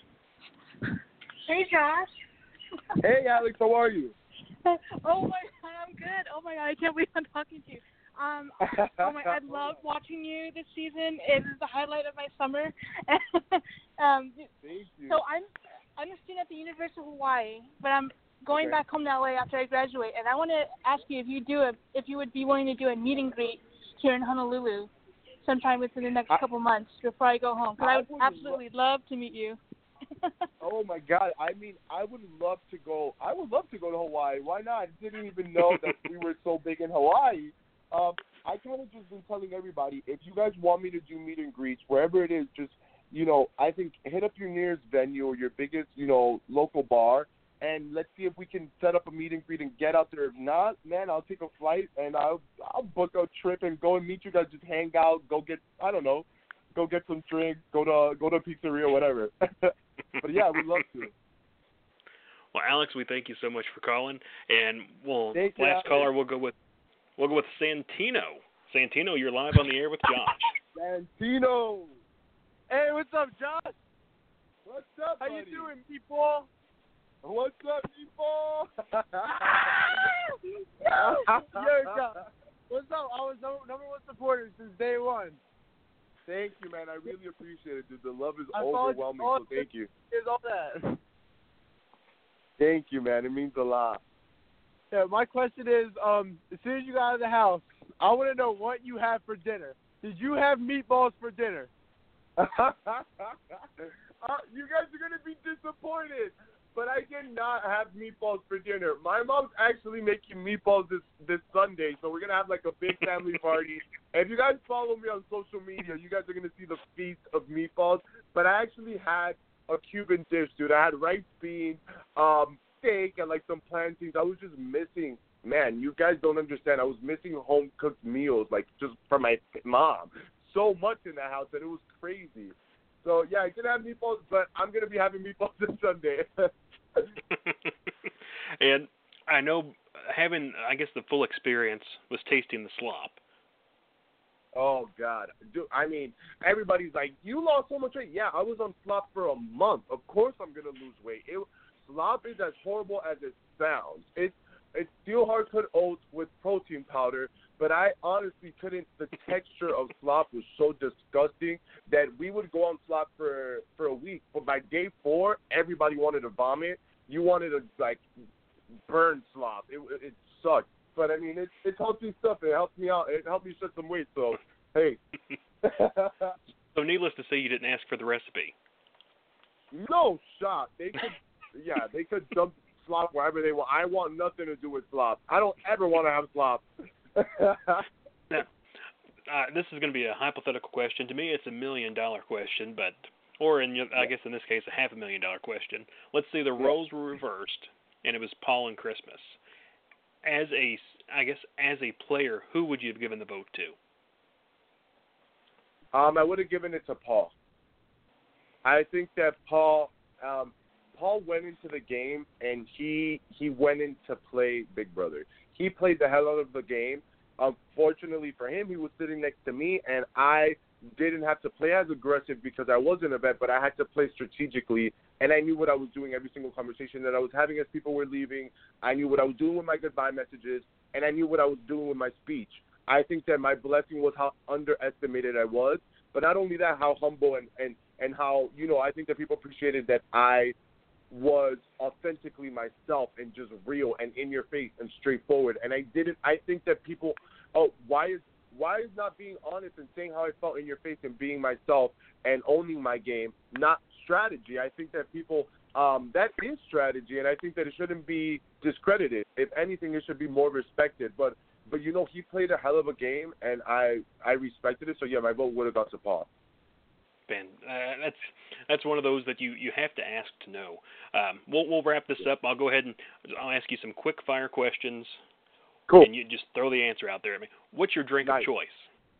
Hey, Josh. Hey, Alex. How are you? Oh my God, I'm good. Oh my God, I can't believe I'm talking to you. I love watching you this season. It is the highlight of my summer. Thank you. So I'm a student at the University of Hawaii, but I'm going back home to LA after I graduate, and I want to ask you if you would be willing to do a meet and greet here in Honolulu sometime within the next couple months before I go home. Because I would absolutely love to meet you. Oh my God! I mean, I would love to go. I would love to go to Hawaii. Why not? I didn't even know that we were so big in Hawaii. I kind of just been telling everybody, if you guys want me to do meet and greets wherever it is, just I think hit up your nearest venue or your biggest local bar, and let's see if we can set up a meet and greet and get out there. If not, man, I'll take a flight and I'll book a trip and go and meet you guys. Just hang out, go go get some drinks, go to pizzeria, whatever. But yeah, we'd love to. Well, Alex, we thank you so much for calling, and Thank you, last Alex. caller we'll go with Santino. Santino, you're live on the air with Josh. Santino. Hey, what's up, Josh? What's up, How buddy? you doing, people? What's up, people? Yo, Josh. What's up? I was number one supporter since day one. Thank you, man. I really appreciate it, dude. The love is I followed overwhelming, all so thank you. Here's all that. Thank you, man. It means a lot. Yeah, my question is, as soon as you got out of the house, I want to know what you had for dinner. Did you have meatballs for dinner? You guys are going to be disappointed, but I did not have meatballs for dinner. My mom's actually making meatballs this Sunday, so we're going to have like a big family party. And if you guys follow me on social media, you guys are going to see the feast of meatballs. But I actually had a Cuban dish, dude. I had rice, beans, steak, and like some plantains. I was just missing, man, you guys don't understand. I was missing home-cooked meals, like just from my mom. So much in the house that it was crazy. So, yeah, I did have meatballs, but I'm going to be having meatballs this Sunday. And I know having, I guess, the full experience was tasting the slop. Oh, God. Dude, I mean, everybody's like, you lost so much weight. Yeah, I was on slop for a month. Of course I'm going to lose weight. Slop is as horrible as it sounds. It's steel hard-cut oats with protein powder, but I honestly couldn't. The texture of slop was so disgusting that we would go on slop for a week. But by day 4, everybody wanted to vomit. You wanted to, like, burn slop. It sucked. But, I mean, it's healthy stuff. It helped me out. It helped me shed some weight. So, hey. So needless to say, you didn't ask for the recipe. No shot. They could dump slop wherever they want. I want nothing to do with slop. I don't ever want to have slop. Now, this is going to be a hypothetical question. To me, it's $1 million question, I guess in this case, a $500,000 question. Let's say the roles were reversed, and it was Paul and Christmas. As a player, who would you have given the vote to? I would have given it to Paul. I think that Paul went into the game, and he went in to play Big Brother. He played the hell out of the game. Unfortunately for him, he was sitting next to me, and I didn't have to play as aggressive because I wasn't a vet, but I had to play strategically, and I knew what I was doing every single conversation that I was having as people were leaving. I knew what I was doing with my goodbye messages, and I knew what I was doing with my speech. I think that my blessing was how underestimated I was, but not only that, how humble and how, I think that people appreciated that I was authentically myself and just real and in your face and straightforward. And I think that people, why is not being honest and saying how I felt in your face and being myself and owning my game not strategy? I think that people, that is strategy, and I think that it shouldn't be discredited. If anything, it should be more respected. But he played a hell of a game, and I respected it. So yeah, my vote would have gone to Paul. Ben, that's one of those that you have to ask to know. We'll wrap this up. I'll go ahead and I'll ask you some quick fire questions. Cool. And you just throw the answer out there at me. What's your drink of choice?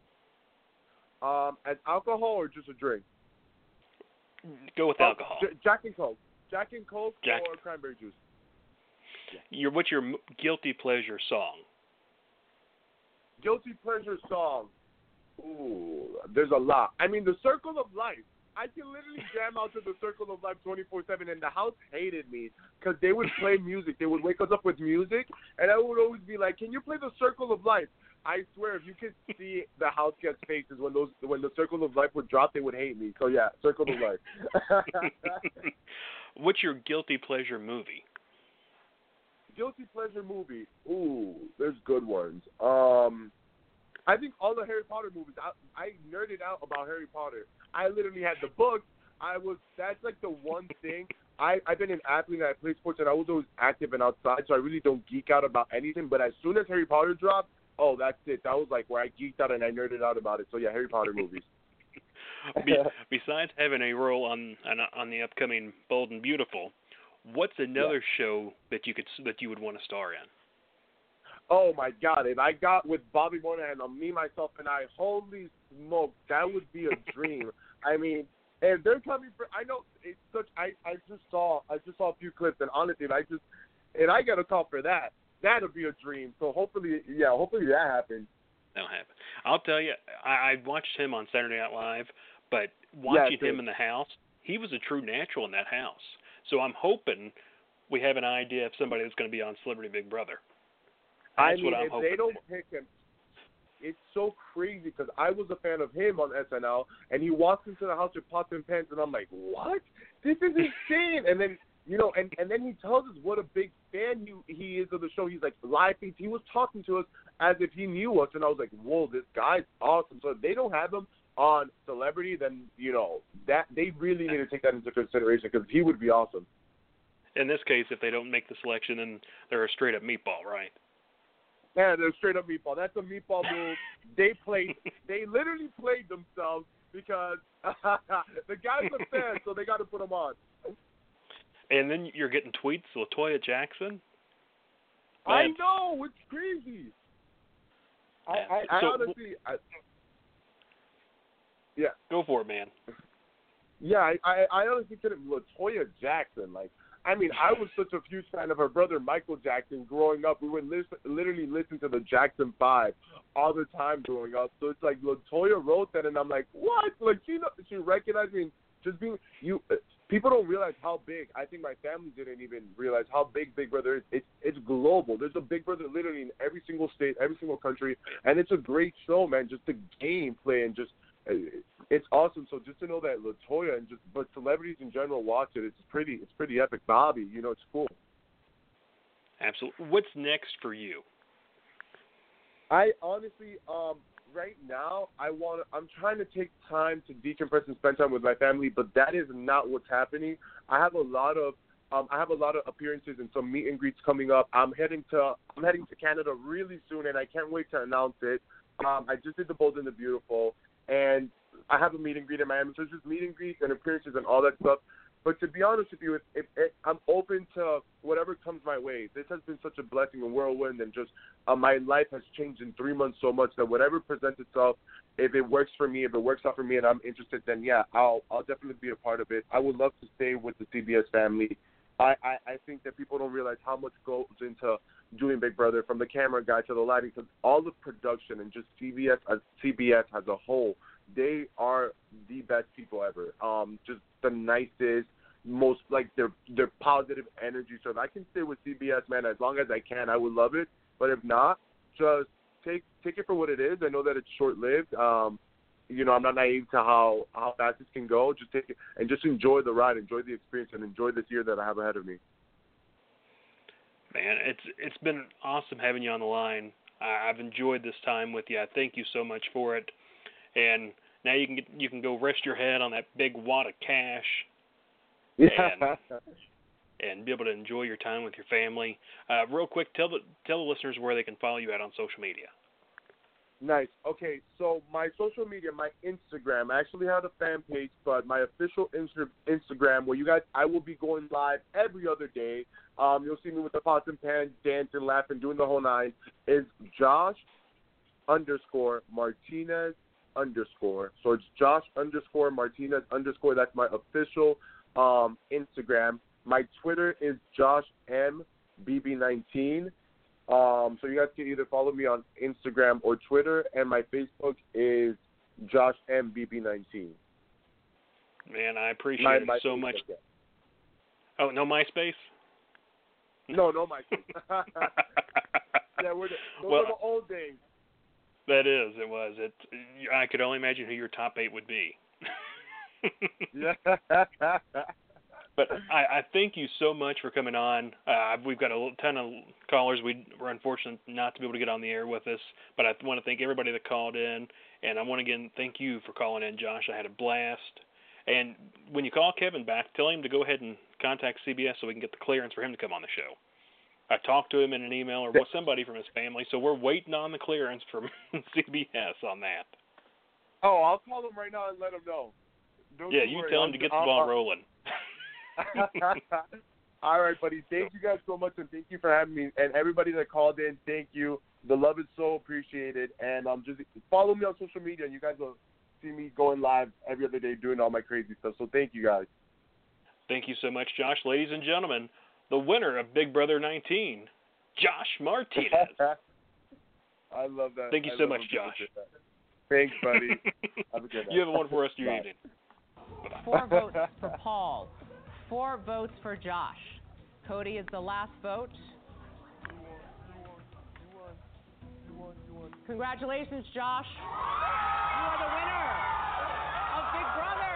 As alcohol or just a drink? Go with alcohol. Jack and Coke. Jack and Coke or cranberry juice. Yeah. What's your guilty pleasure song? Guilty pleasure song. Ooh, there's a lot. I mean, The Circle of Life. I can literally jam out to The Circle of Life 24/7, and the house hated me because they would play music. They would wake us up with music, and I would always be like, "Can you play The Circle of Life?" I swear, if you could see the house guests' faces when The Circle of Life would drop, they would hate me. So yeah, Circle of Life. What's your guilty pleasure movie? Guilty pleasure movie. Ooh, there's good ones. I think all the Harry Potter movies. I nerded out about Harry Potter. I literally had the books. That's like the one thing. I've been an athlete and I play sports, and I was always active and outside, so I really don't geek out about anything. But as soon as Harry Potter dropped, that's it. That was like where I geeked out and I nerded out about it. So yeah, Harry Potter movies. Besides having a role on the upcoming Bold and Beautiful, what's another show that you would want to star in? Oh my God! If I got with Bobby Moynihan on Me, Myself, and I, holy smoke, that would be a dream. I mean, and they're coming for. I know it's such. I just saw a few clips, and honestly, and I got a call for that. That'd be a dream. So hopefully that happens. That'll happen. I'll tell you, I watched him on Saturday Night Live, but watching him in the house, he was a true natural in that house. So I'm hoping we have an idea of somebody that's going to be on Celebrity Big Brother. That's what I'm if hoping they don't for. pick him, it's so crazy because I was a fan of him on SNL, and he walks into the house with pots and pans, and I'm like, what? This is insane. And then, and then he tells us what a big fan he is of the show. He's like, laughing. He was talking to us as if he knew us, and I was like, whoa, this guy's awesome. So if they don't have him on Celebrity, then, that they really need to take that into consideration because he would be awesome. In this case, if they don't make the selection, then they're a straight-up meatball, right? Yeah, they're straight up meatball. That's a meatball move. They literally played themselves because the guy's a fan, so they got to put him on. And then you're getting tweets, LaToya Jackson. I know, it's crazy. I honestly, yeah. Go for it, man. Yeah, I honestly couldn't. LaToya Jackson, I was such a huge fan of her brother Michael Jackson growing up. We would literally listen to the Jackson 5 all the time growing up. So it's like LaToya wrote that, and I'm like, what? She recognized me. And just being people don't realize how big. I think my family didn't even realize how big Big Brother is. It's global. There's a Big Brother literally in every single state, every single country, and it's a great show, man. Just the gameplay and just. It's awesome. So just to know that LaToya but celebrities in general watch it, it's pretty epic. Bobby, it's cool. Absolutely. What's next for you? I honestly, right now, I'm trying to take time to decompress and spend time with my family, but that is not what's happening. I have a lot of appearances and some meet and greets coming up. I'm heading to Canada really soon, and I can't wait to announce it. I just did the Bold and the Beautiful. And I have a meet and greet in Miami. So it's just meet and greets and appearances and all that stuff. But to be honest with you, I'm open to whatever comes my way. This has been such a blessing and whirlwind, and just my life has changed in 3 months so much that whatever presents itself, if it works for me, if it works out for me and I'm interested, then yeah, I'll definitely be a part of it. I would love to stay with the CBS family. I think that people don't realize how much goes into doing Big Brother, from the camera guy to the lighting, because all the production and just CBS as a whole, they are the best people ever. Just the nicest, most their positive energy. So if I can stay with CBS, man, as long as I can, I would love it. But if not, just take it for what it is. I know that it's short lived. I'm not naive to how fast this can go. Just take it and just enjoy the ride, enjoy the experience, and enjoy this year that I have ahead of me. Man, it's been awesome having you on the line. I've enjoyed this time with you. I thank you so much for it. And now you can go rest your head on that big wad of cash. And be able to enjoy your time with your family. Real quick, tell the listeners where they can follow you at on social media. Nice. Okay, so my social media, my Instagram, I actually have a fan page, but my official Instagram, where I will be going live every other day. You'll see me with the pots and pans, dancing, laughing, doing the whole nine, is Josh_Martinez_. So it's Josh_Martinez_. That's my official Instagram. My Twitter is JoshMBB19. So you guys can either follow me on Instagram or Twitter, and my Facebook is JoshMBB19. Man, I appreciate it so much. Oh, no MySpace? No MySpace. Yeah, those are the old days. That is, it was. I could only imagine who your top 8 would be. Yeah. But I thank you so much for coming on. We've got a ton of callers. We were unfortunate not to be able to get on the air with us, but I want to thank everybody that called in, and I want to again thank you for calling in, Josh. I had a blast. And when you call Kevin back, tell him to go ahead and contact CBS so we can get the clearance for him to come on the show. I talked to him in an email or with somebody from his family, so we're waiting on the clearance from CBS on that. Oh, I'll call him right now and let him know. You tell him to get the ball rolling. All right, buddy. Thank you guys so much, and thank you for having me. And everybody that called in, thank you. The love is so appreciated. And just follow me on social media, and you guys will see me going live every other day doing all my crazy stuff. So thank you guys. Thank you so much, Josh. Ladies and gentlemen, the winner of Big Brother 19, Josh Martinez. I love that. Thank you so much, Josh. Thanks, buddy. Have a good night. You have a wonderful rest of your Bye. evening. 4 votes for Paul, 4 votes for Josh. Cody is the last vote. Congratulations, Josh. You are the winner of Big Brother.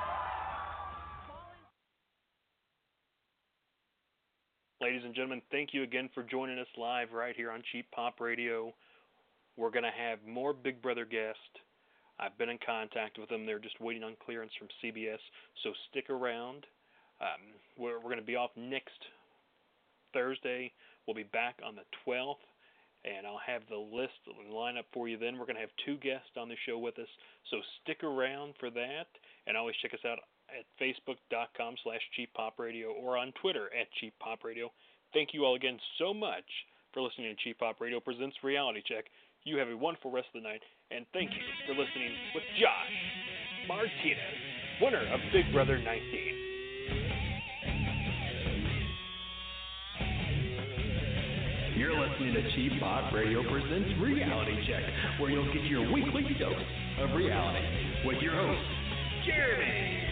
Ladies and gentlemen, thank you again for joining us live right here on Cheap Pop Radio. We're going to have more Big Brother guests. I've been in contact with them. They're just waiting on clearance from CBS, so stick around. We're going to be off next Thursday. We'll be back on the 12th, and I'll have the list and lineup for you then. We're going to have 2 guests on the show with us, so stick around for that. And always check us out at facebook.com/cheappopradio or on Twitter @cheappopradio. Thank you all again so much for listening to Cheap Pop Radio Presents Reality Check. You have a wonderful rest of the night, and thank you for listening with Josh Martinez, winner of Big Brother 19. You're listening to Cheap Pop Radio Presents Reality Check, where you'll get your weekly dose of reality with your host, Jeremy.